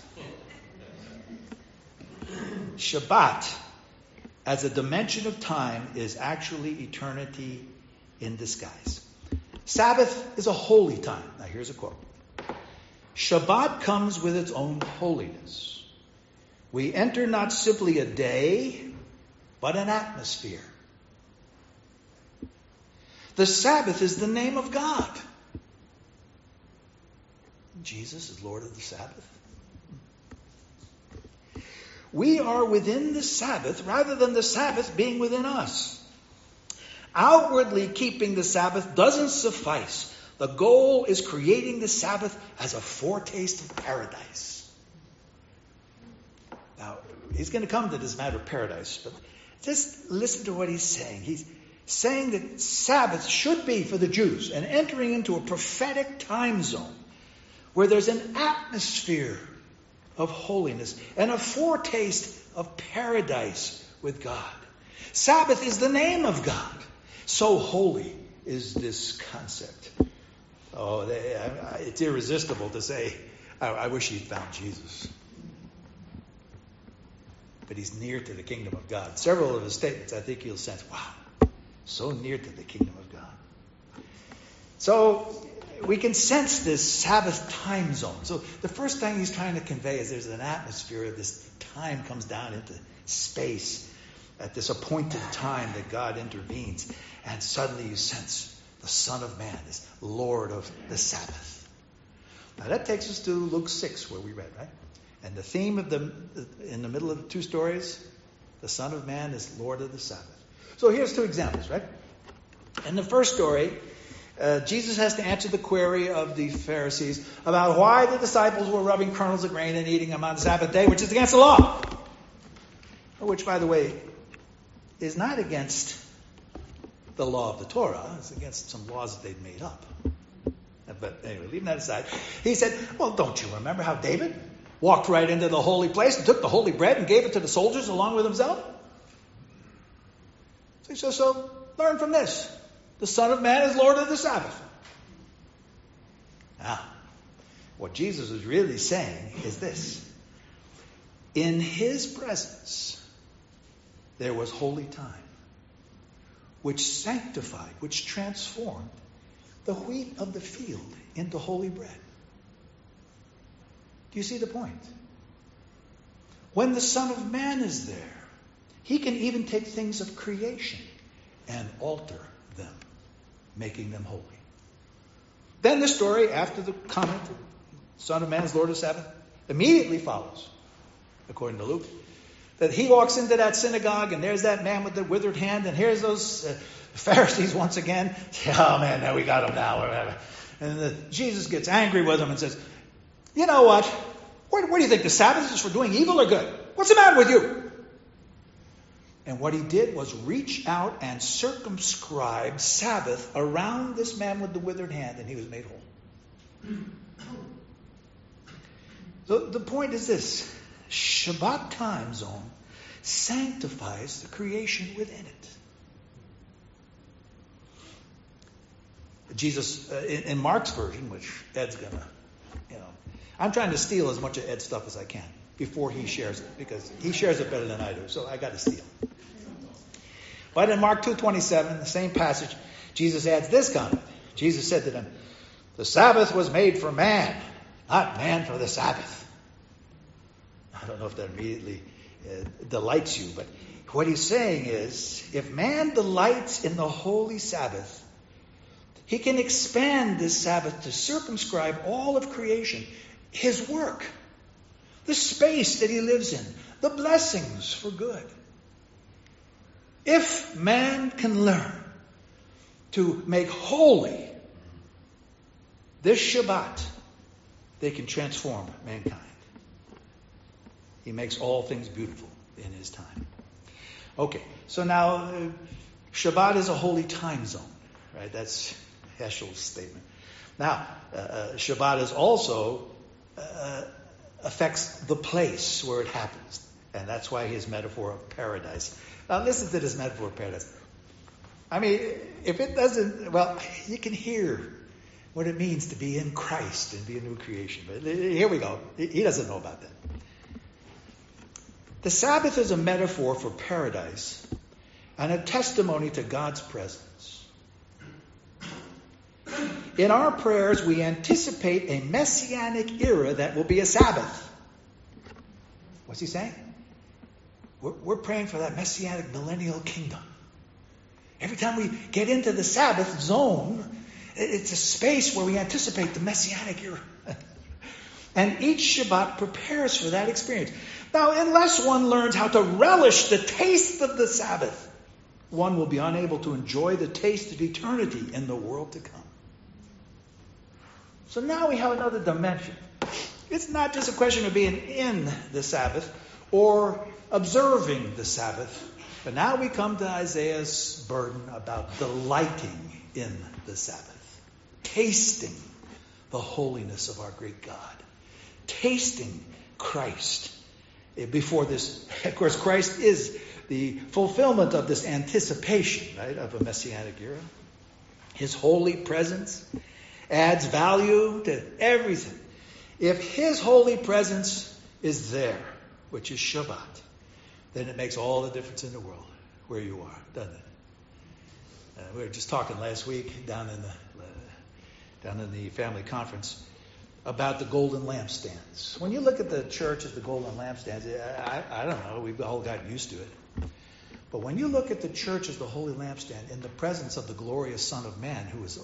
[SPEAKER 1] Shabbat, as a dimension of time, is actually eternity in disguise. Sabbath is a holy time. Now here's a quote. Shabbat comes with its own holiness. We enter not simply a day, but an atmosphere. The Sabbath is the name of God. Jesus is Lord of the Sabbath. We are within the Sabbath rather than the Sabbath being within us. Outwardly keeping the Sabbath doesn't suffice. The goal is creating the Sabbath as a foretaste of paradise. Now, he's going to come to this matter of paradise, but just listen to what he's saying. He's saying that Sabbath should be for the Jews and entering into a prophetic time zone where there's an atmosphere of holiness and a foretaste of paradise with God. Sabbath is the name of God. So holy is this concept. Oh, it's irresistible to say, I wish he'd found Jesus. But he's near to the kingdom of God. Several of his statements, I think you'll sense, wow, so near to the kingdom of God. So we can sense this Sabbath time zone. So the first thing he's trying to convey is there's an atmosphere of this time comes down into space at this appointed time that God intervenes. And suddenly you sense the Son of Man is Lord of the Sabbath. Now that takes us to Luke 6 where we read, right? And the theme of in the middle of the two stories, the Son of Man is Lord of the Sabbath. So here's two examples, right? In the first story, Jesus has to answer the query of the Pharisees about why the disciples were rubbing kernels of grain and eating them on the Sabbath day, which is against the law. Which, by the way, is not against the law of the Torah. It's against some laws that they'd made up. But anyway, leaving that aside, he said, well, don't you remember how David walked right into the holy place and took the holy bread and gave it to the soldiers along with himself? So he says, so learn from this. The Son of Man is Lord of the Sabbath. Now, what Jesus is really saying is this. In his presence, there was holy time, which sanctified, which transformed the wheat of the field into holy bread. Do you see the point? When the Son of Man is there, he can even take things of creation and alter them, making them holy. Then the story, after the comment, Son of Man is Lord of the Sabbath, immediately follows, according to Luke, that he walks into that synagogue and there's that man with the withered hand and here's those Pharisees once again. Oh man, now we got him now. And Jesus gets angry with them and says, you know what? What do you think? The Sabbath is for doing evil or good? What's the matter with you? And what he did was reach out and circumscribe Sabbath around this man with the withered hand, and he was made whole. So the point is this. Shabbat time zone sanctifies the creation within it. Jesus, in Mark's version, which Ed's going to, I'm trying to steal as much of Ed's stuff as I can before he shares it, because he shares it better than I do, so I got to steal. But in Mark 2:27, the same passage, Jesus adds this comment. Jesus said to them, the Sabbath was made for man, not man for the Sabbath. I don't know if that immediately delights you, but what he's saying is, if man delights in the holy Sabbath, he can expand this Sabbath to circumscribe all of creation, his work, the space that he lives in, the blessings for good. If man can learn to make holy this Shabbat, they can transform mankind. He makes all things beautiful in his time. Okay, so now Shabbat is a holy time zone, right? That's Heschel's statement. Now, Shabbat is also affects the place where it happens, and that's why his metaphor of paradise. Now, listen to this metaphor of paradise. I mean, if it doesn't, well, you can hear what it means to be in Christ and be a new creation. But here we go. He doesn't know about that. The Sabbath is a metaphor for paradise and a testimony to God's presence. In our prayers, we anticipate a messianic era that will be a Sabbath. What's he saying? We're praying for that messianic millennial kingdom. Every time we get into the Sabbath zone, it's a space where we anticipate the messianic era. And each Shabbat prepares for that experience. Now, unless one learns how to relish the taste of the Sabbath, one will be unable to enjoy the taste of eternity in the world to come. So now we have another dimension. It's not just a question of being in the Sabbath or observing the Sabbath. But now we come to Isaiah's burden about delighting in the Sabbath, tasting the holiness of our great God, tasting Christ before this. Of course, Christ is the fulfillment of this anticipation, right, of a messianic era. His holy presence adds value to everything. If his holy presence is there, which is Shabbat, then it makes all the difference in the world where you are, doesn't it? We were just talking last week down in the family conference about the golden lampstands. When you look at the church as the golden lampstands, I don't know, we've all gotten used to it. But when you look at the church as the holy lampstand in the presence of the glorious Son of Man who is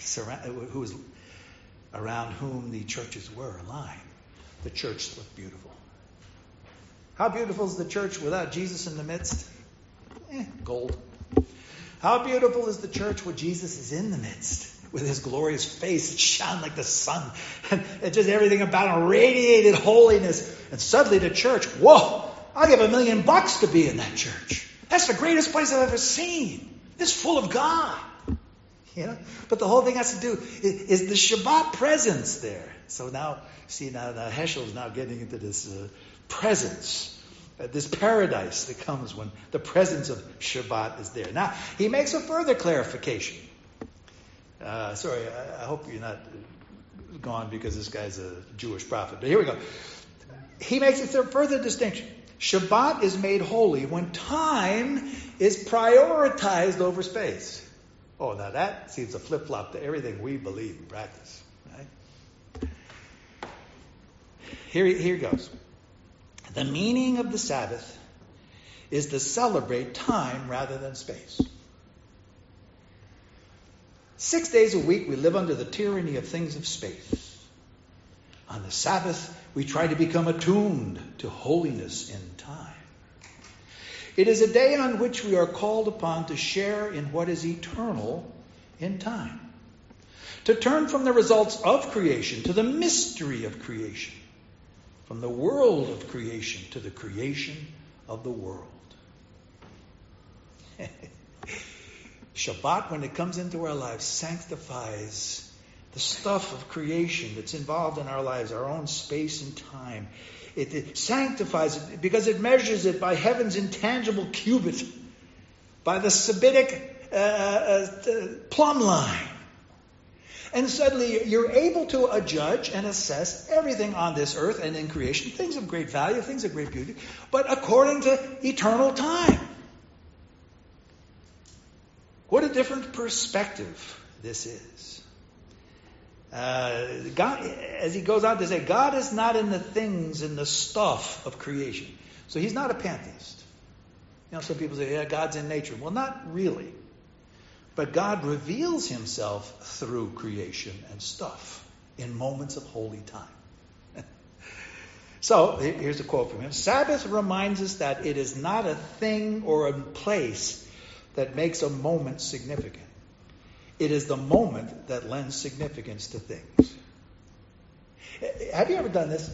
[SPEAKER 1] around whom the churches were aligned, the church looked beautiful. How beautiful is the church without Jesus in the midst? Gold. How beautiful is the church where Jesus is in the midst with his glorious face that shone like the sun and just everything about him radiated holiness. And suddenly the church, whoa, I'll give $1 million to be in that church. That's the greatest place I've ever seen. It's full of God. You know? But the whole thing has to do is the Shabbat presence there. So now Heschel is now getting into this presence, this paradise that comes when the presence of Shabbat is there. Now, he makes a further clarification. Sorry, I hope you're not gone because this guy's a Jewish prophet. But here we go. He makes a further distinction. Shabbat is made holy when time is prioritized over space. Oh, now that seems a flip-flop to everything we believe and practice. Right? Here goes. The meaning of the Sabbath is to celebrate time rather than space. 6 days a week we live under the tyranny of things of space. On the Sabbath, we try to become attuned to holiness in time. It is a day on which we are called upon to share in what is eternal in time. To turn from the results of creation to the mystery of creation. From the world of creation to the creation of the world. Shabbat, when it comes into our lives, sanctifies the stuff of creation that's involved in our lives, our own space and time. It sanctifies it because it measures it by heaven's intangible cubit, by the Sabbatic plumb line. And suddenly you're able to judge and assess everything on this earth and in creation, things of great value, things of great beauty, but according to eternal time. What a different perspective this is. God, as he goes on to say, God is not in the things, in the stuff of creation. So he's not a pantheist. You know, some people say, yeah, God's in nature. Well, not really. But God reveals himself through creation and stuff in moments of holy time. So, here's a quote from him. Sabbath reminds us that it is not a thing or a place that makes a moment significant. It is the moment that lends significance to things. Have you ever done this?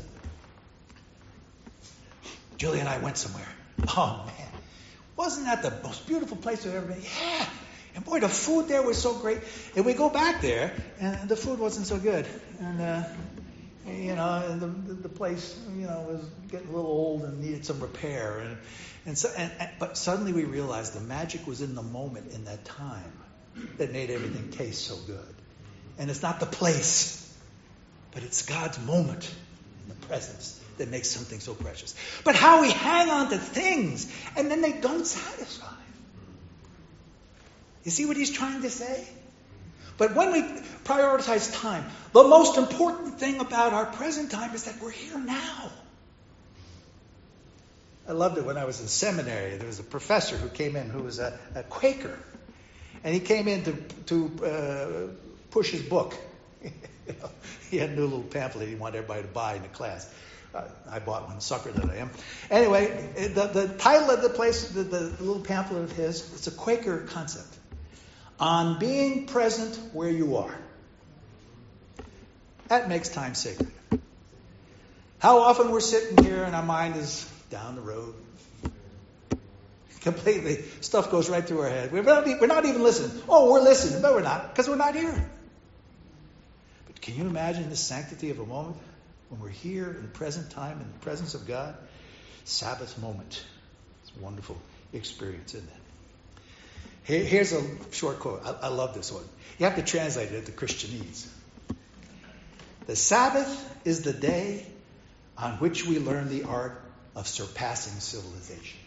[SPEAKER 1] Julie and I went somewhere. Oh, man. Wasn't that the most beautiful place I've ever been? Yeah. And boy, the food there was so great. And we go back there, and the food wasn't so good. And, and the place, was getting a little old and needed some repair. But suddenly we realized the magic was in the moment, in that time, that made everything taste so good. And it's not the place, but it's God's moment in the presence that makes something so precious. But how we hang on to things, and then they don't satisfy. You see what he's trying to say? But when we prioritize time, the most important thing about our present time is that we're here now. I loved it when I was in seminary. There was a professor who came in who was a Quaker. And he came in to push his book. He had a new little pamphlet he wanted everybody to buy in the class. I bought one, sucker that I am. Anyway, the title of the place, the little pamphlet of his, it's a Quaker concept. On being present where you are. That makes time sacred. How often we're sitting here and our mind is down the road. Completely, stuff goes right through our head. We're not even listening. Oh, we're listening, but we're not, because we're not here. But can you imagine the sanctity of a moment when we're here in present time, in the presence of God? Sabbath moment. It's a wonderful experience, isn't it? Here's a short quote. I love this one. You have to translate it to Christianese. The Sabbath is the day on which we learn the art of surpassing civilization.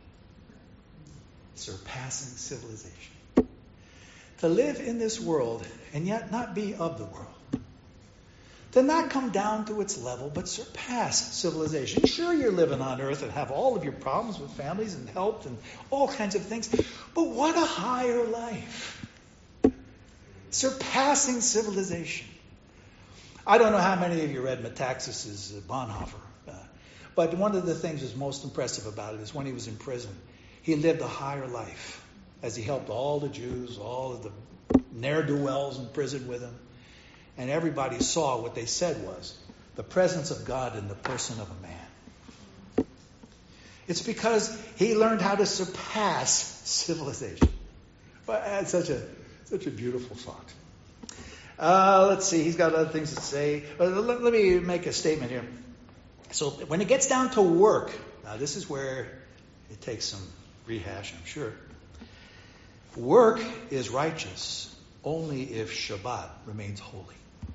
[SPEAKER 1] Surpassing civilization. To live in this world and yet not be of the world. To not come down to its level, but surpass civilization. Sure, you're living on earth and have all of your problems with families and health and all kinds of things, but what a higher life. Surpassing civilization. I don't know how many of you read Metaxas's Bonhoeffer, but one of the things that's most impressive about it is when he was in prison, he lived a higher life as he helped all the Jews, all of the ne'er-do-wells in prison with him. And everybody saw what they said was the presence of God in the person of a man. It's because he learned how to surpass civilization. But it's such a beautiful thought. Let's see. He's got other things to say. Let me make a statement here. So when it gets down to work, now this is where it takes some rehash, I'm sure. Work is righteous only if Shabbat remains holy.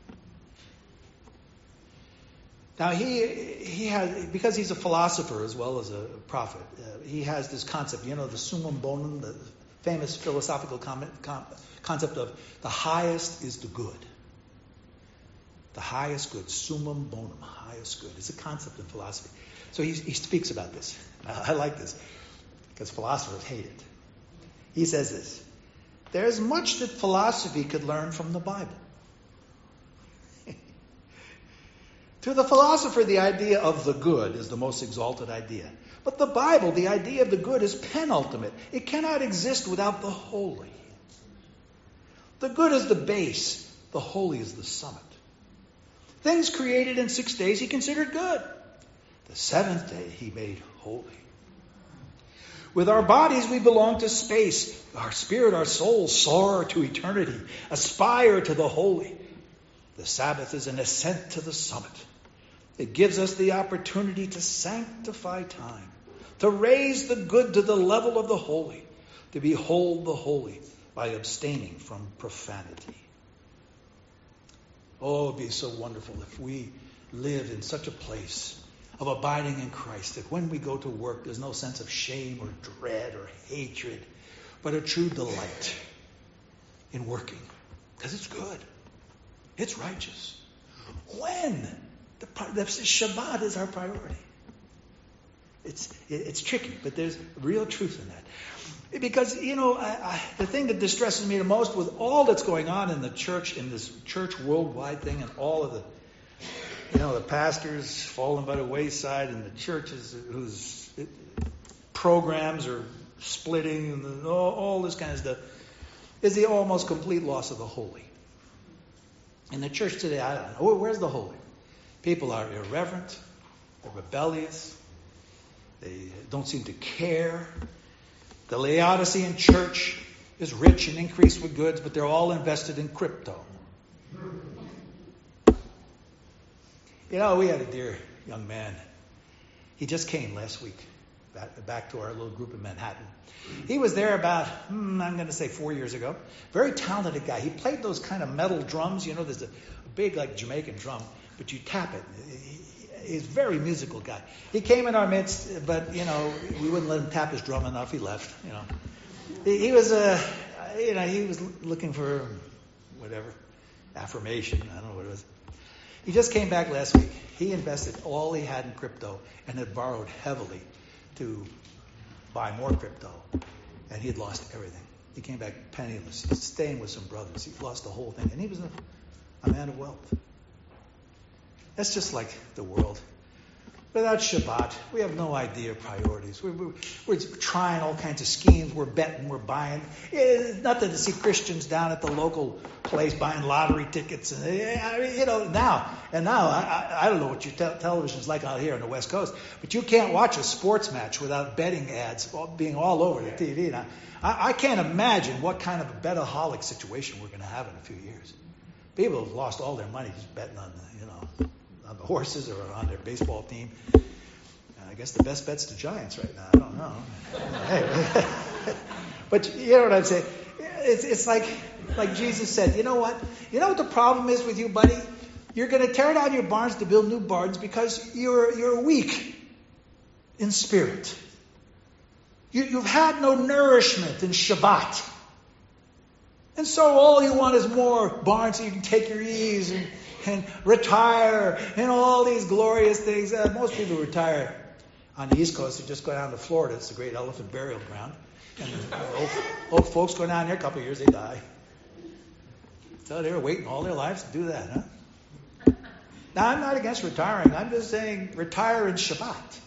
[SPEAKER 1] Now he has, because he's a philosopher as well as a prophet, he has this concept, the summum bonum, the famous philosophical concept of the highest is the good. The highest good, summum bonum, highest good. It's a concept in philosophy. So he speaks about this. I like this because philosophers hate it. He says this: there's much that philosophy could learn from the Bible. To the philosopher, the idea of the good is the most exalted idea. But the Bible, the idea of the good is penultimate. It cannot exist without the holy. The good is the base. The holy is the summit. Things created in 6 days he considered good. The seventh day he made holy. With our bodies we belong to space. Our spirit, our soul soar to eternity, aspire to the holy. The Sabbath is an ascent to the summit. It gives us the opportunity to sanctify time, to raise the good to the level of the holy, to behold the holy by abstaining from profanity. Oh, it would be so wonderful if we lived in such a place of abiding in Christ, that when we go to work, there's no sense of shame or dread or hatred, but a true delight in working, because it's good. It's righteous. When the Shabbat is our priority. It's tricky, but there's real truth in that. Because, the thing that distresses me the most with all that's going on in the church, in this church worldwide thing, and all of the pastors falling by the wayside, and the churches whose programs are splitting, and all this kind of stuff, is the almost complete loss of the holy. In the church today, I don't know. Where's the holy? People are irreverent. They're rebellious. They don't seem to care. The Laodicean church is rich and increased with goods, but they're all invested in crypto. We had a dear young man. He just came last week back to our little group in Manhattan. He was there about, I'm going to say 4 years ago. Very talented guy. He played those kind of metal drums. There's a big Jamaican drum, but you tap it. He's a very musical guy. He came in our midst, but, we wouldn't let him tap his drum enough. He left, He was, he was looking for whatever, affirmation. I don't know what it was. He just came back last week. He invested all he had in crypto and had borrowed heavily to buy more crypto, and he had lost everything. He came back penniless. He's staying with some brothers. He lost the whole thing, and he was a man of wealth. That's just like the world. Without Shabbat, we have no idea of priorities. We're trying all kinds of schemes. We're betting. We're buying. It's nothing to see Christians down at the local place buying lottery tickets. And now I don't know what your television's like out here on the West Coast, but you can't watch a sports match without betting ads being all over the TV. Now, I can't imagine what kind of a betaholic situation we're going to have in a few years. People have lost all their money just betting on on the horses or on their baseball team. I guess the best bet's the Giants right now. I don't know. But you know what I'm saying? It's like Jesus said, you know what? You know what the problem is with you, buddy? You're going to tear down your barns to build new barns because you're weak in spirit. You've had no nourishment in Shabbat. And so all you want is more barns so you can take your ease and retire and all these glorious things. Most people retire on the East Coast. They just go down to Florida. It's the great elephant burial ground. And old folks go down there a couple of years, they die. So they were waiting all their lives to do that, huh? Now, I'm not against retiring. I'm just saying retire in Shabbat.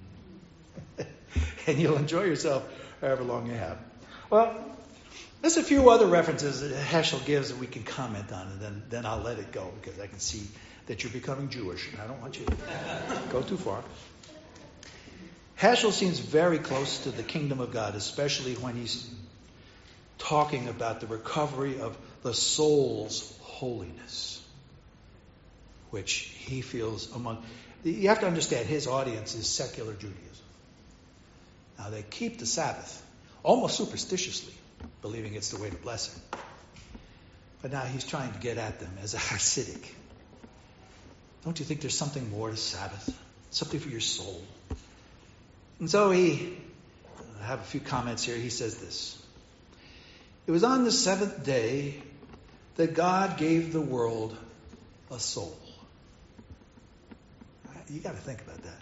[SPEAKER 1] And you'll enjoy yourself however long you have. Well, there's a few other references that Heschel gives that we can comment on, and then I'll let it go because I can see that you're becoming Jewish, and I don't want you to go too far. Heschel seems very close to the kingdom of God, especially when he's talking about the recovery of the soul's holiness, which he feels among... You have to understand, his audience is secular Judaism. Now, they keep the Sabbath almost superstitiously, believing it's the way to blessing. But now he's trying to get at them as a Hasidic. Don't you think there's something more to Sabbath? Something for your soul? And so I have a few comments here. He says this. It was on the seventh day that God gave the world a soul. You got to think about that.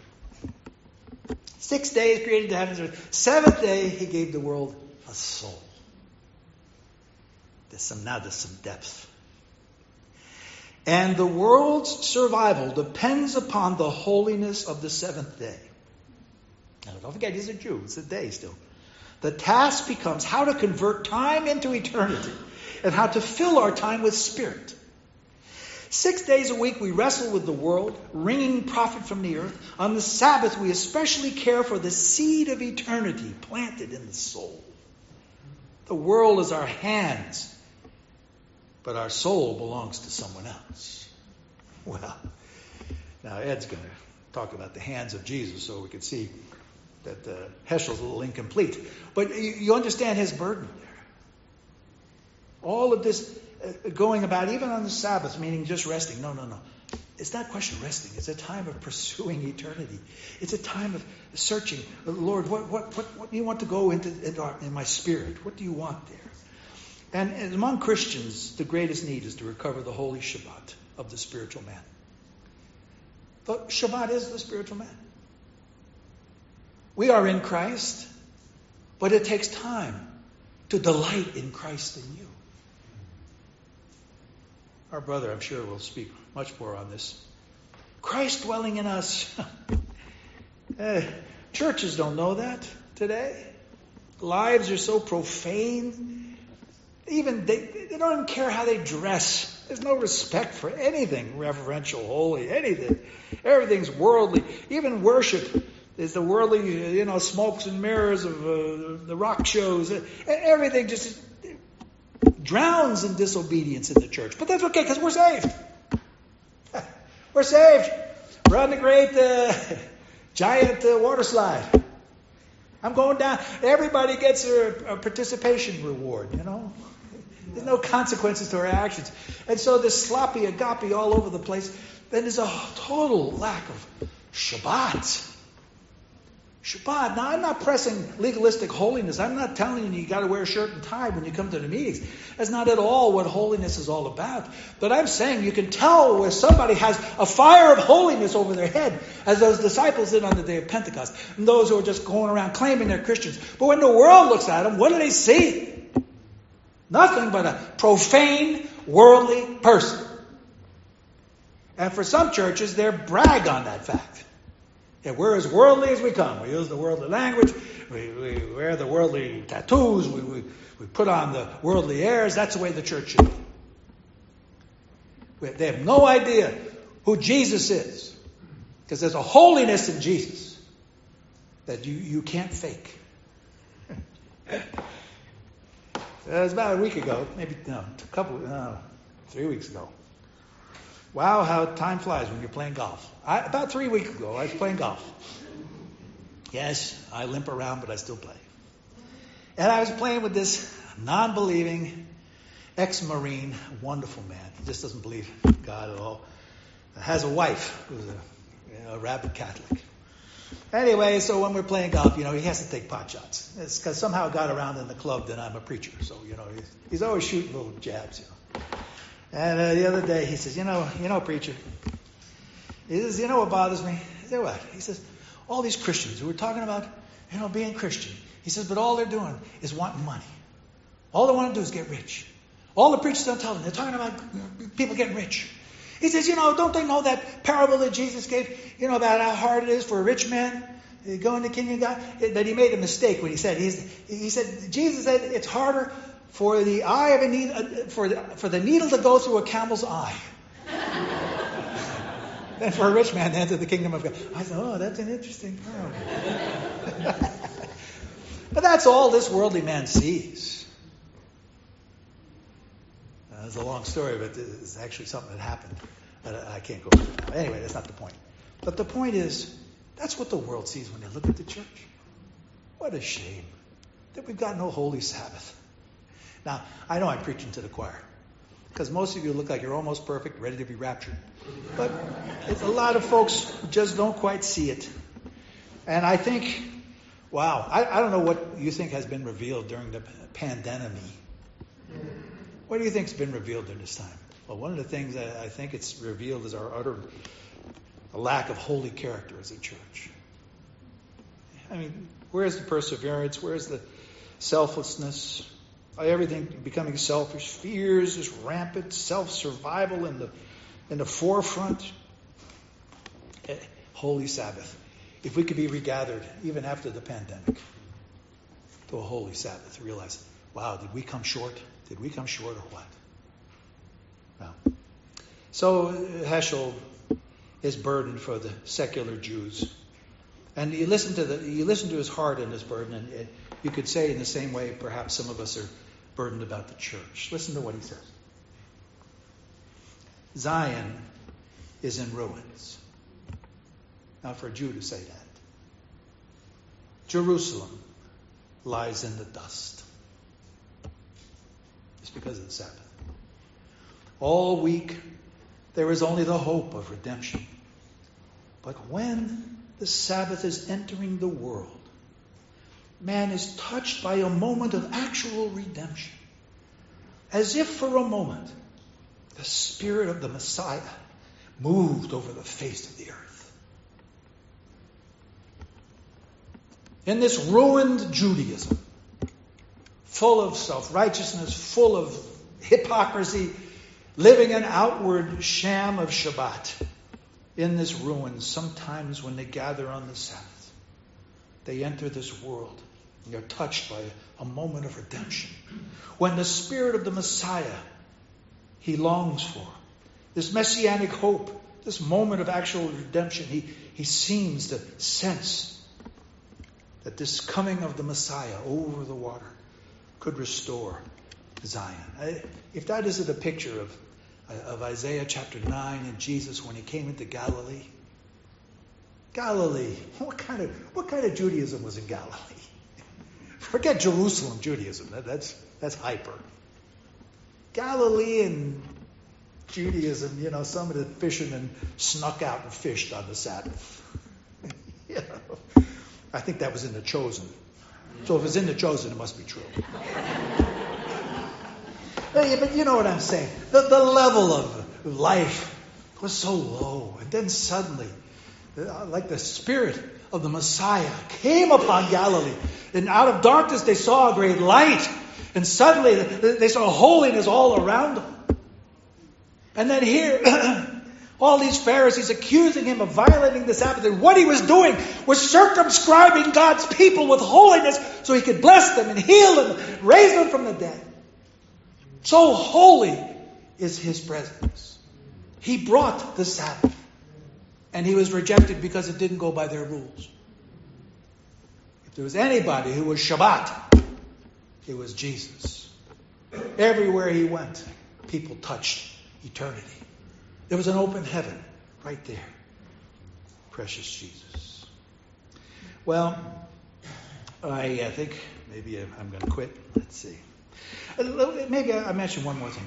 [SPEAKER 1] 6 days created the heavens and earth. Seventh day, he gave the world a soul. There's some depth. And the world's survival depends upon the holiness of the seventh day. Now, don't forget, he's a Jew. It's a day still. The task becomes how to convert time into eternity and how to fill our time with spirit. 6 days a week we wrestle with the world, wringing profit from the earth. On the Sabbath we especially care for the seed of eternity planted in the soul. The world is our hands, but our soul belongs to someone else. Well, now Ed's going to talk about the hands of Jesus so we can see that Heschel's a little incomplete. But you understand his burden there. All of this going about, even on the Sabbath, meaning just resting. No. It's not a question of resting. It's a time of pursuing eternity. It's a time of searching. Lord, what do you want to go in my spirit? What do you want there? And among Christians, the greatest need is to recover the holy Shabbat of the spiritual man. The Shabbat is the spiritual man. We are in Christ, but it takes time to delight in Christ in you. Our brother, I'm sure, will speak much more on this. Christ dwelling in us. Churches don't know that today. Lives are so profane. Even they don't even care how they dress. There's no respect for anything reverential, holy, anything. Everything's worldly. Even worship is the worldly, smokes and mirrors of the rock shows. Everything just drowns in disobedience in the church. But that's okay, because we're saved. We're saved. We're on the great giant water slide. I'm going down. Everybody gets a participation reward, There's no consequences to our actions. And so this sloppy agape all over the place, then there's a total lack of Shabbat. Shabbat. Now, I'm not pressing legalistic holiness. I'm not telling you got to wear a shirt and tie when you come to the meetings. That's not at all what holiness is all about. But I'm saying you can tell where somebody has a fire of holiness over their head, as those disciples did on the day of Pentecost, and those who are just going around claiming they're Christians. But when the world looks at them, what do they see? Nothing but a profane, worldly person. And for some churches, they brag on that fact. And we're as worldly as we come. We use the worldly language. We wear the worldly tattoos. We put on the worldly airs. That's the way the church should be. They have no idea who Jesus is. Because there's a holiness in Jesus that you can't fake. It was about a week ago, maybe 3 weeks ago. Wow, how time flies when you're playing golf. About 3 weeks ago, I was playing golf. Yes, I limp around, but I still play. And I was playing with this non-believing ex-Marine, wonderful man. He just doesn't believe God at all. Has a wife who's a rabid Catholic. Anyway, so when we're playing golf, he has to take pot shots. It's because somehow it got around in the club that I'm a preacher. So, he's always shooting little jabs, And the other day he says, preacher, he says, what bothers me? I said, what? He says, all these Christians who are talking about, being Christian. He says, but all they're doing is wanting money. All they want to do is get rich. All the preachers don't tell them. They're talking about people getting rich. He says, don't they know that parable that Jesus gave, about how hard it is for a rich man to go into the kingdom of God? That he made a mistake when he said, Jesus said it's harder for the eye of a needle, for the needle to go through a camel's eye than for a rich man to enter the kingdom of God. I said, that's an interesting parable. But that's all this worldly man sees. It's a long story, but it's actually something that happened. I can't go into it now. Anyway, that's not the point. But the point is, that's what the world sees when they look at the church. What a shame that we've got no holy Sabbath. Now, I know I'm preaching to the choir, because most of you look like you're almost perfect, ready to be raptured. But it's a lot of folks who just don't quite see it. And I think, wow, I don't know what you think has been revealed during the pandemic. What do you think's been revealed during this time? Well, one of the things that I think it's revealed is our utter lack of holy character as a church. I mean, where's the perseverance? Where's the selflessness? Everything becoming selfish. Fears is rampant. Self-survival in the forefront. Holy Sabbath. If we could be regathered, even after the pandemic, to a holy Sabbath, realize, wow, did we come short? Did we come short or what? No. So Heschel is burdened for the secular Jews. And you listen to his heart in his burden, and you could say in the same way perhaps some of us are burdened about the church. Listen to what he says. Zion is in ruins. Now for a Jew to say that. Jerusalem lies in the dust. Just because of the Sabbath. All week there is only the hope of redemption. But when the Sabbath is entering the world, man is touched by a moment of actual redemption. As if for a moment, the Spirit of the Messiah moved over the face of the earth. In this ruined Judaism, full of self-righteousness, full of hypocrisy, living an outward sham of Shabbat, in this ruin, sometimes when they gather on the Sabbath, they enter this world and they're touched by a moment of redemption. When the Spirit of the Messiah he longs for, this messianic hope, this moment of actual redemption, he seems to sense that this coming of the Messiah over the water could restore Zion. If that isn't a picture of Isaiah chapter 9 and Jesus when he came into Galilee. Galilee. What kind of Judaism was in Galilee? Forget Jerusalem Judaism. That's hyper. Galilean Judaism, some of the fishermen snuck out and fished on the Sabbath. I think that was in the Chosen. So if it's in the Chosen, it must be true. But you know what I'm saying. The level of life was so low. And then suddenly, like the Spirit of the Messiah came upon Galilee. And out of darkness they saw a great light. And suddenly they saw holiness all around them. And then here, All these Pharisees accusing him of violating the Sabbath. And what he was doing was circumscribing God's people with holiness so he could bless them and heal them, raise them from the dead. So holy is his presence. He brought the Sabbath. And he was rejected because it didn't go by their rules. If there was anybody who was Shabbat, it was Jesus. Everywhere he went, people touched eternity. There was an open heaven right there. Precious Jesus. Well, I think maybe I'm going to quit. Let's see. Maybe I mention one more thing.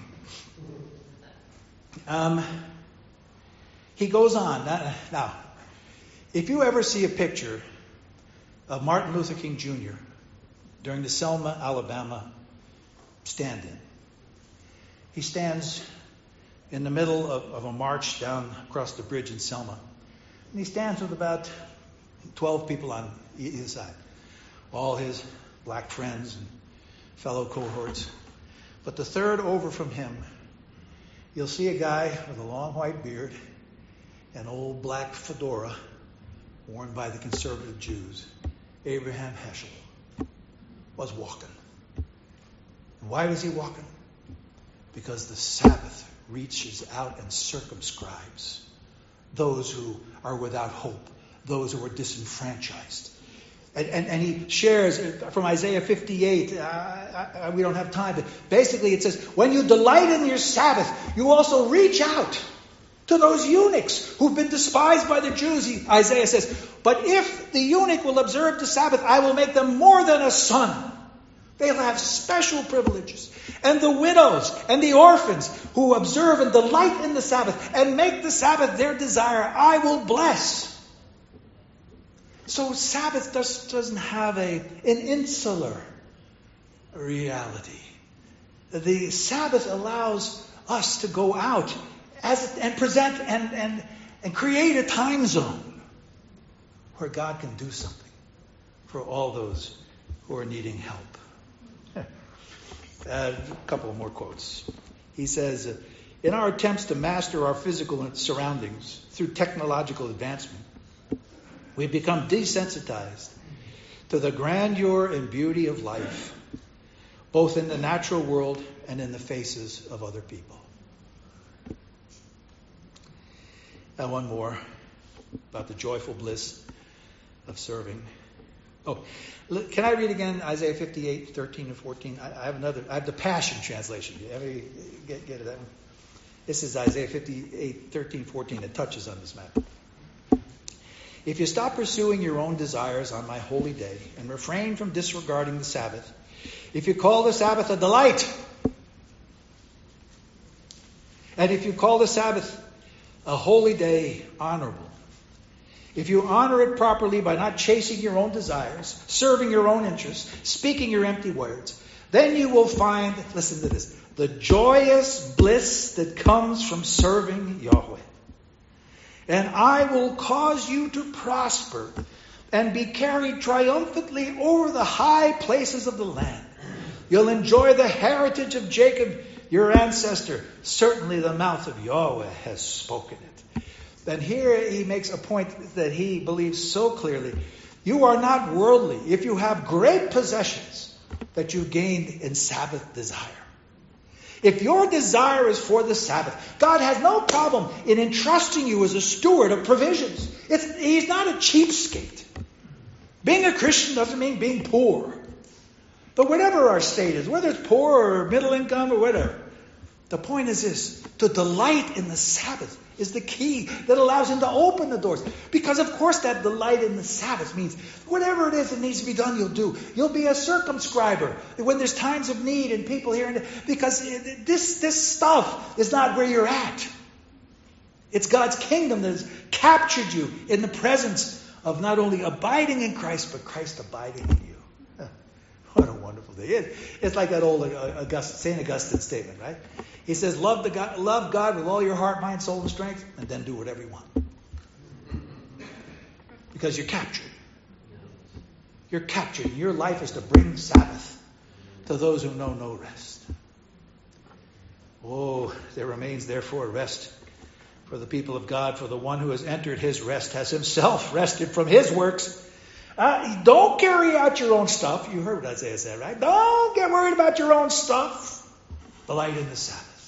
[SPEAKER 1] He goes on. Now, if you ever see a picture of Martin Luther King Jr. during the Selma, Alabama stand-in, he stands in the middle of a march down across the bridge in Selma. And he stands with about 12 people on either side. All his black friends and fellow cohorts. But the third over from him, you'll see a guy with a long white beard, an old black fedora worn by the conservative Jews, Abraham Heschel, was walking. And why was he walking? Because the Sabbath reaches out and circumscribes those who are without hope, those who are disenfranchised. And he shares from Isaiah 58, we don't have time, but basically it says, when you delight in your Sabbath, you also reach out to those eunuchs who've been despised by the Jews. Isaiah says, but if the eunuch will observe the Sabbath, I will make them more than a son. They'll have special privileges. And the widows and the orphans who observe and delight in the Sabbath and make the Sabbath their desire, I will bless. So Sabbath doesn't have an insular reality. The Sabbath allows us to go out and present and create a time zone where God can do something for all those who are needing help. A couple more quotes. He says, in our attempts to master our physical surroundings through technological advancement, we've become desensitized to the grandeur and beauty of life, both in the natural world and in the faces of other people. And one more about the joyful bliss of serving. Oh, can I read again Isaiah 58, 13 and 14? I have the Passion Translation. You ever get to that one? This is Isaiah 58, 13, 14. It touches on this matter. If you stop pursuing your own desires on my holy day and refrain from disregarding the Sabbath, if you call the Sabbath a delight, and if you call the Sabbath a holy day honorable, if you honor it properly by not chasing your own desires, serving your own interests, speaking your empty words, then you will find, listen to this, the joyous bliss that comes from serving Yahweh. And I will cause you to prosper and be carried triumphantly over the high places of the land. You'll enjoy the heritage of Jacob, your ancestor. Certainly the mouth of Yahweh has spoken it. And here he makes a point that he believes so clearly. You are not worldly if you have great possessions that you gained in Sabbath desire. If your desire is for the Sabbath, God has no problem in entrusting you as a steward of provisions. He's not a cheapskate. Being a Christian doesn't mean being poor. But whatever our state is, whether it's poor or middle income or whatever, the point is this: to delight in the Sabbath is the key that allows him to open the doors. Because of course that delight in the Sabbath means whatever it is that needs to be done, you'll do. You'll be a circumscriber when there's times of need and people here and there. Because this stuff is not where you're at. It's God's kingdom that has captured you in the presence of not only abiding in Christ, but Christ abiding in you. What a wonderful thing. It's like that old St. Augustine statement, right? He says, love God with all your heart, mind, soul, and strength, and then do whatever you want. Because you're captured. You're captured. Your life is to bring Sabbath to those who know no rest. Oh, there remains therefore rest for for the people of God, for the one who has entered his rest has himself rested from his works. Don't carry out your own stuff. You heard what Isaiah said, right? Don't get worried about your own stuff. Delight in the Sabbath.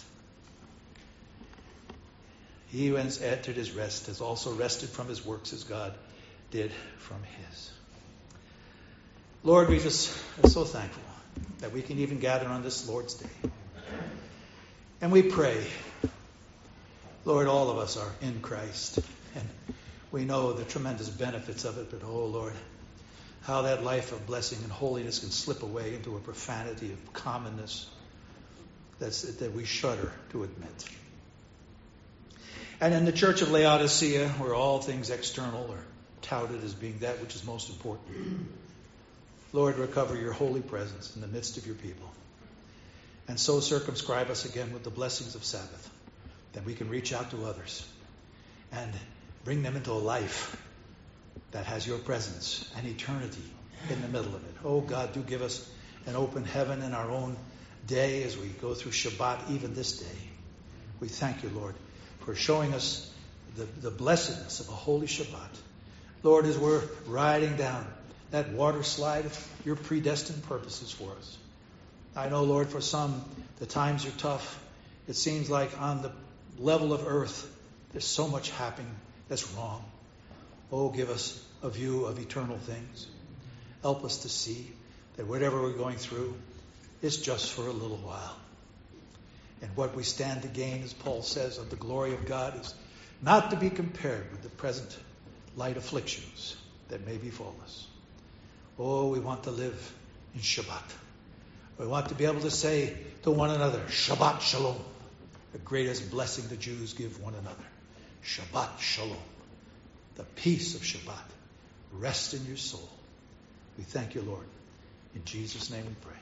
[SPEAKER 1] He who has entered his rest has also rested from his works as God did from his. Lord, we just are so thankful that we can even gather on this Lord's Day. And we pray, Lord, all of us are in Christ. And we know the tremendous benefits of it. But, oh, Lord, how that life of blessing and holiness can slip away into a profanity of commonness that we shudder to admit. And in the church of Laodicea, where all things external are touted as being that which is most important, Lord, recover your holy presence in the midst of your people. And so circumscribe us again with the blessings of Sabbath, that we can reach out to others and bring them into a life that has your presence and eternity in the middle of it. Oh God, do give us an open heaven in our own day as we go through Shabbat, even this day. We thank you, Lord, for showing us the blessedness of a holy Shabbat. Lord, as we're riding down that water slide of your predestined purposes for us. I know, Lord, for some, the times are tough. It seems like on the level of earth, there's so much happening that's wrong. Oh, give us a view of eternal things. Help us to see that whatever we're going through is just for a little while. And what we stand to gain, as Paul says, of the glory of God is not to be compared with the present light afflictions that may befall us. Oh, we want to live in Shabbat. We want to be able to say to one another, Shabbat Shalom, the greatest blessing the Jews give one another. Shabbat Shalom, the peace of Shabbat. Rest in your soul. We thank you, Lord. In Jesus' name we pray.